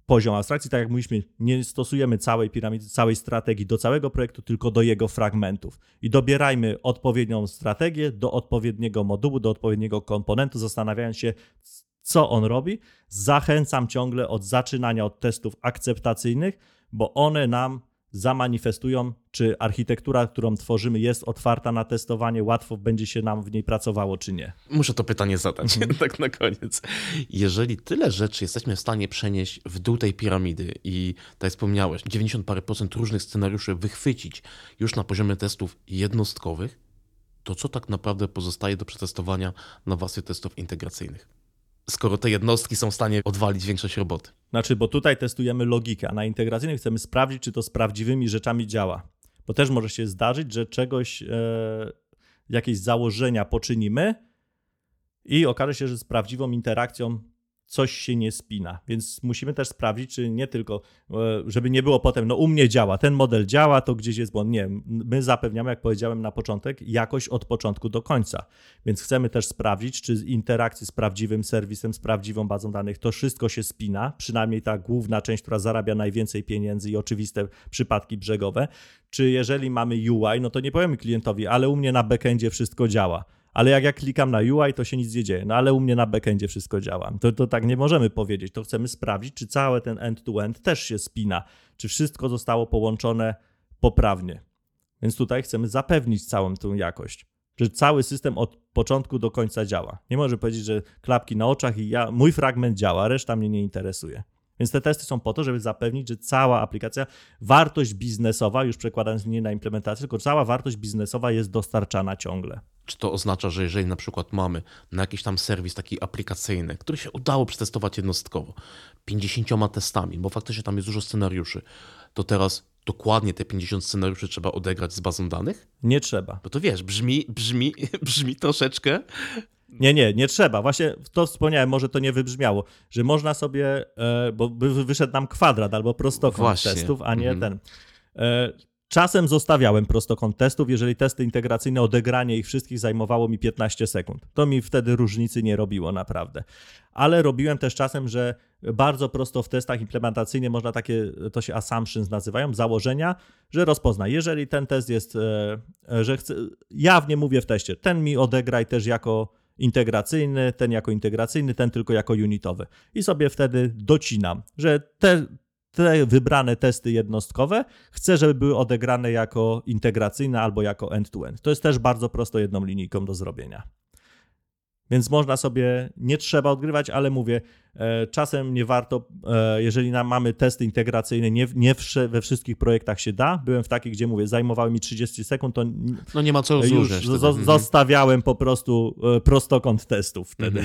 A: poziom abstrakcji, tak jak mówiliśmy, nie stosujemy całej piramidy, całej strategii do całego projektu, tylko do jego fragmentów. I dobierajmy odpowiednią strategię do odpowiedniego modułu, do odpowiedniego komponentu, zastanawiając się, co on robi. Zachęcam ciągle od zaczynania od testów akceptacyjnych, bo one nam zamanifestują, czy architektura, którą tworzymy, jest otwarta na testowanie, łatwo będzie się nam w niej pracowało, czy nie.
B: Muszę to pytanie zadać, tak na koniec. Jeżeli tyle rzeczy jesteśmy w stanie przenieść w dół tej piramidy i, tak jak wspomniałeś, 90 parę procent różnych scenariuszy wychwycić już na poziomie testów jednostkowych, to co tak naprawdę pozostaje do przetestowania na warstwie testów integracyjnych? Skoro te jednostki są w stanie odwalić większość roboty.
A: Znaczy, bo tutaj testujemy logikę, a na integracyjnym chcemy sprawdzić, czy to z prawdziwymi rzeczami działa. Bo też może się zdarzyć, że czegoś, jakieś założenia poczynimy i okaże się, że z prawdziwą interakcją coś się nie spina. Więc musimy też sprawdzić, czy nie tylko, żeby nie było potem, no u mnie działa, ten model działa, to gdzieś jest błąd. Nie, my zapewniamy, jak powiedziałem na początek, jakość od początku do końca. Więc chcemy też sprawdzić, czy z interakcji z prawdziwym serwisem, z prawdziwą bazą danych, to wszystko się spina, przynajmniej ta główna część, która zarabia najwięcej pieniędzy i oczywiste przypadki brzegowe. Czy jeżeli mamy UI, no to nie powiemy klientowi, ale u mnie na backendzie wszystko działa. Ale jak ja klikam na UI, to się nic nie dzieje. No ale u mnie na backendzie wszystko działa. To tak nie możemy powiedzieć. To chcemy sprawdzić, czy cały ten end-to-end też się spina. Czy wszystko zostało połączone poprawnie. Więc tutaj chcemy zapewnić całą tą jakość. Że cały system od początku do końca działa. Nie może powiedzieć, że klapki na oczach i mój fragment działa, reszta mnie nie interesuje. Więc te testy są po to, żeby zapewnić, że cała aplikacja, wartość biznesowa, już przekładając nie na implementację, tylko cała wartość biznesowa jest dostarczana ciągle.
B: Czy to oznacza, że jeżeli na przykład mamy na jakiś tam serwis taki aplikacyjny, który się udało przetestować jednostkowo 50 testami, bo faktycznie tam jest dużo scenariuszy, to teraz dokładnie te 50 scenariuszy trzeba odegrać z bazą danych?
A: Nie trzeba.
B: Bo to wiesz, brzmi troszeczkę...
A: Nie trzeba. Właśnie to wspomniałem, może to nie wybrzmiało, że można sobie, bo by wyszedł nam kwadrat albo prostokąt testów, a nie ten. Czasem zostawiałem prostokąt testów, jeżeli testy integracyjne, odegranie ich wszystkich zajmowało mi 15 sekund. To mi wtedy różnicy nie robiło naprawdę. Ale robiłem też czasem, że bardzo prosto w testach implementacyjnych można takie, to się assumptions nazywają, założenia, że rozpozna. Jeżeli ten test jest, że chcę, jawnie mówię w teście, ten mi odegraj też jako integracyjny, ten jako integracyjny, ten tylko jako unitowy. I sobie wtedy docinam, że te wybrane testy jednostkowe chcę, żeby były odegrane jako integracyjne albo jako end-to-end. To jest też bardzo prosto jedną linijką do zrobienia. Więc można sobie, nie trzeba odgrywać, ale mówię, czasem nie warto, jeżeli mamy testy integracyjne, nie we wszystkich projektach się da. Byłem w takich, gdzie mówię, zajmowały mi 30 sekund, to
B: no nie ma co rozróżniać.
A: Zostawiałem po prostu prostokąt testów wtedy,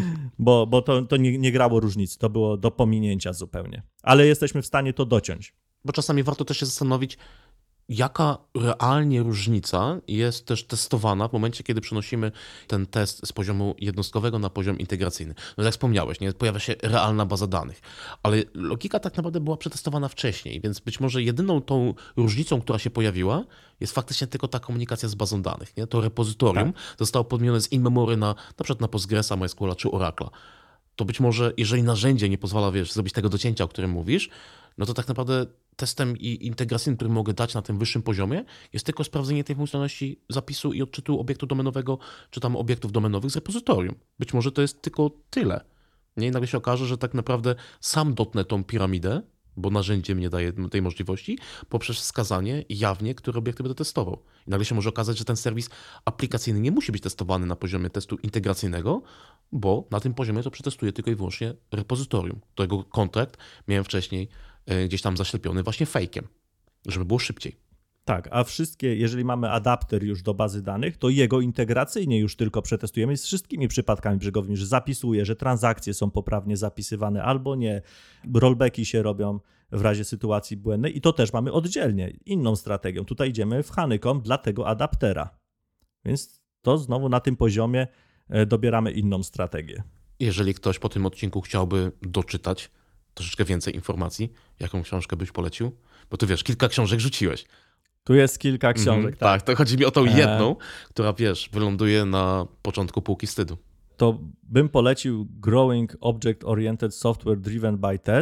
A: bo to nie grało różnicy, to było do pominięcia zupełnie. Ale jesteśmy w stanie to dociąć.
B: Bo czasami warto też się zastanowić, jaka realnie różnica jest też testowana w momencie, kiedy przenosimy ten test z poziomu jednostkowego na poziom integracyjny. No tak jak wspomniałeś, nie? Pojawia się realna baza danych, ale logika tak naprawdę była przetestowana wcześniej, więc być może jedyną tą różnicą, która się pojawiła, jest faktycznie tylko ta komunikacja z bazą danych. Nie? To repozytorium zostało podmienione z in-memory na przykład na Postgresa, MySQL czy Oracle'a. To być może, jeżeli narzędzie nie pozwala, zrobić tego docięcia, o którym mówisz, no to tak naprawdę testem integracyjnym, który mogę dać na tym wyższym poziomie, jest tylko sprawdzenie tej funkcjonalności zapisu i odczytu obiektu domenowego, czy tam obiektów domenowych z repozytorium. Być może to jest tylko tyle. Nie? I nagle się okaże, że tak naprawdę sam dotnę tą piramidę, bo narzędzie mnie daje tej możliwości, poprzez wskazanie jawnie, które obiekty będę testował. I nagle się może okazać, że ten serwis aplikacyjny nie musi być testowany na poziomie testu integracyjnego, bo na tym poziomie to przetestuję tylko i wyłącznie repozytorium, którego kontrakt miałem wcześniej gdzieś tam zaślepiony właśnie fejkiem, żeby było szybciej.
A: Tak, a wszystkie, jeżeli mamy adapter już do bazy danych, to jego integracyjnie już tylko przetestujemy z wszystkimi przypadkami brzegowymi, że zapisuje, że transakcje są poprawnie zapisywane albo nie, rollbacki się robią w razie sytuacji błędnej i to też mamy oddzielnie, inną strategią. Tutaj idziemy w honeycomb dla tego adaptera, więc to znowu na tym poziomie dobieramy inną strategię.
B: Jeżeli ktoś po tym odcinku chciałby doczytać troszeczkę więcej informacji, jaką książkę byś polecił? Bo tu wiesz, kilka książek rzuciłeś.
A: Tu jest kilka książek.
B: Tak, to chodzi mi o tą jedną, która wyląduje na początku półki wstydu.
A: To bym polecił Growing Object-Oriented Software Driven by Tests.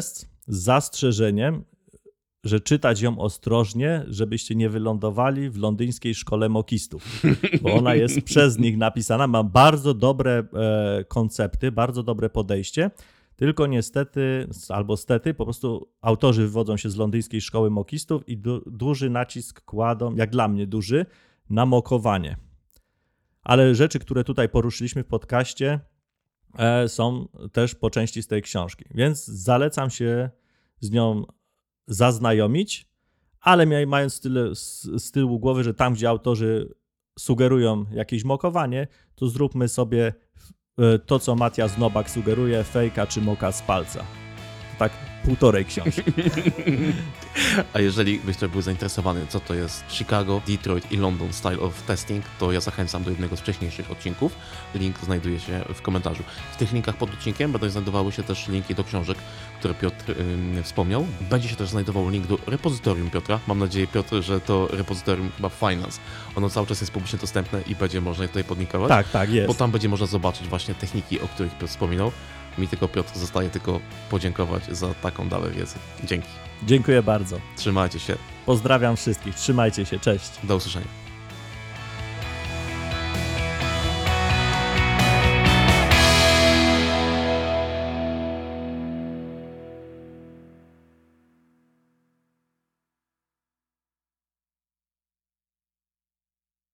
A: z zastrzeżeniem, że czytać ją ostrożnie, żebyście nie wylądowali w londyńskiej szkole mokistów, bo ona jest przez nich napisana, ma bardzo dobre koncepty, bardzo dobre podejście, tylko niestety, albo stety, po prostu autorzy wywodzą się z londyńskiej szkoły mokistów i duży nacisk kładą, jak dla mnie duży, na mokowanie. Ale rzeczy, które tutaj poruszyliśmy w podcaście, są też po części z tej książki, więc zalecam się z nią zaznajomić, ale mając z tyłu głowy, że tam, gdzie autorzy sugerują jakieś mokowanie, to zróbmy sobie to, co Matthias Nowak sugeruje, fejka czy moka z palca. Tak, półtorej książki.
B: A jeżeli byś był zainteresowany, co to jest Chicago, Detroit i London Style of Testing, to ja zachęcam do jednego z wcześniejszych odcinków. Link znajduje się w komentarzu. W tych linkach pod odcinkiem będą znajdowały się też linki do książek, które Piotr wspomniał. Będzie się też znajdował link do repozytorium Piotra. Mam nadzieję, Piotr, że to repozytorium chyba Finance. Ono cały czas jest publicznie dostępne i będzie można je tutaj podlinkować.
A: Tak, jest.
B: Bo tam będzie można zobaczyć właśnie techniki, o których Piotr wspominał. Mi tylko, Piotr, zostaje tylko podziękować za taką dawę wiedzy. Dzięki.
A: Dziękuję bardzo.
B: Trzymajcie się.
A: Pozdrawiam wszystkich. Trzymajcie się. Cześć.
B: Do usłyszenia.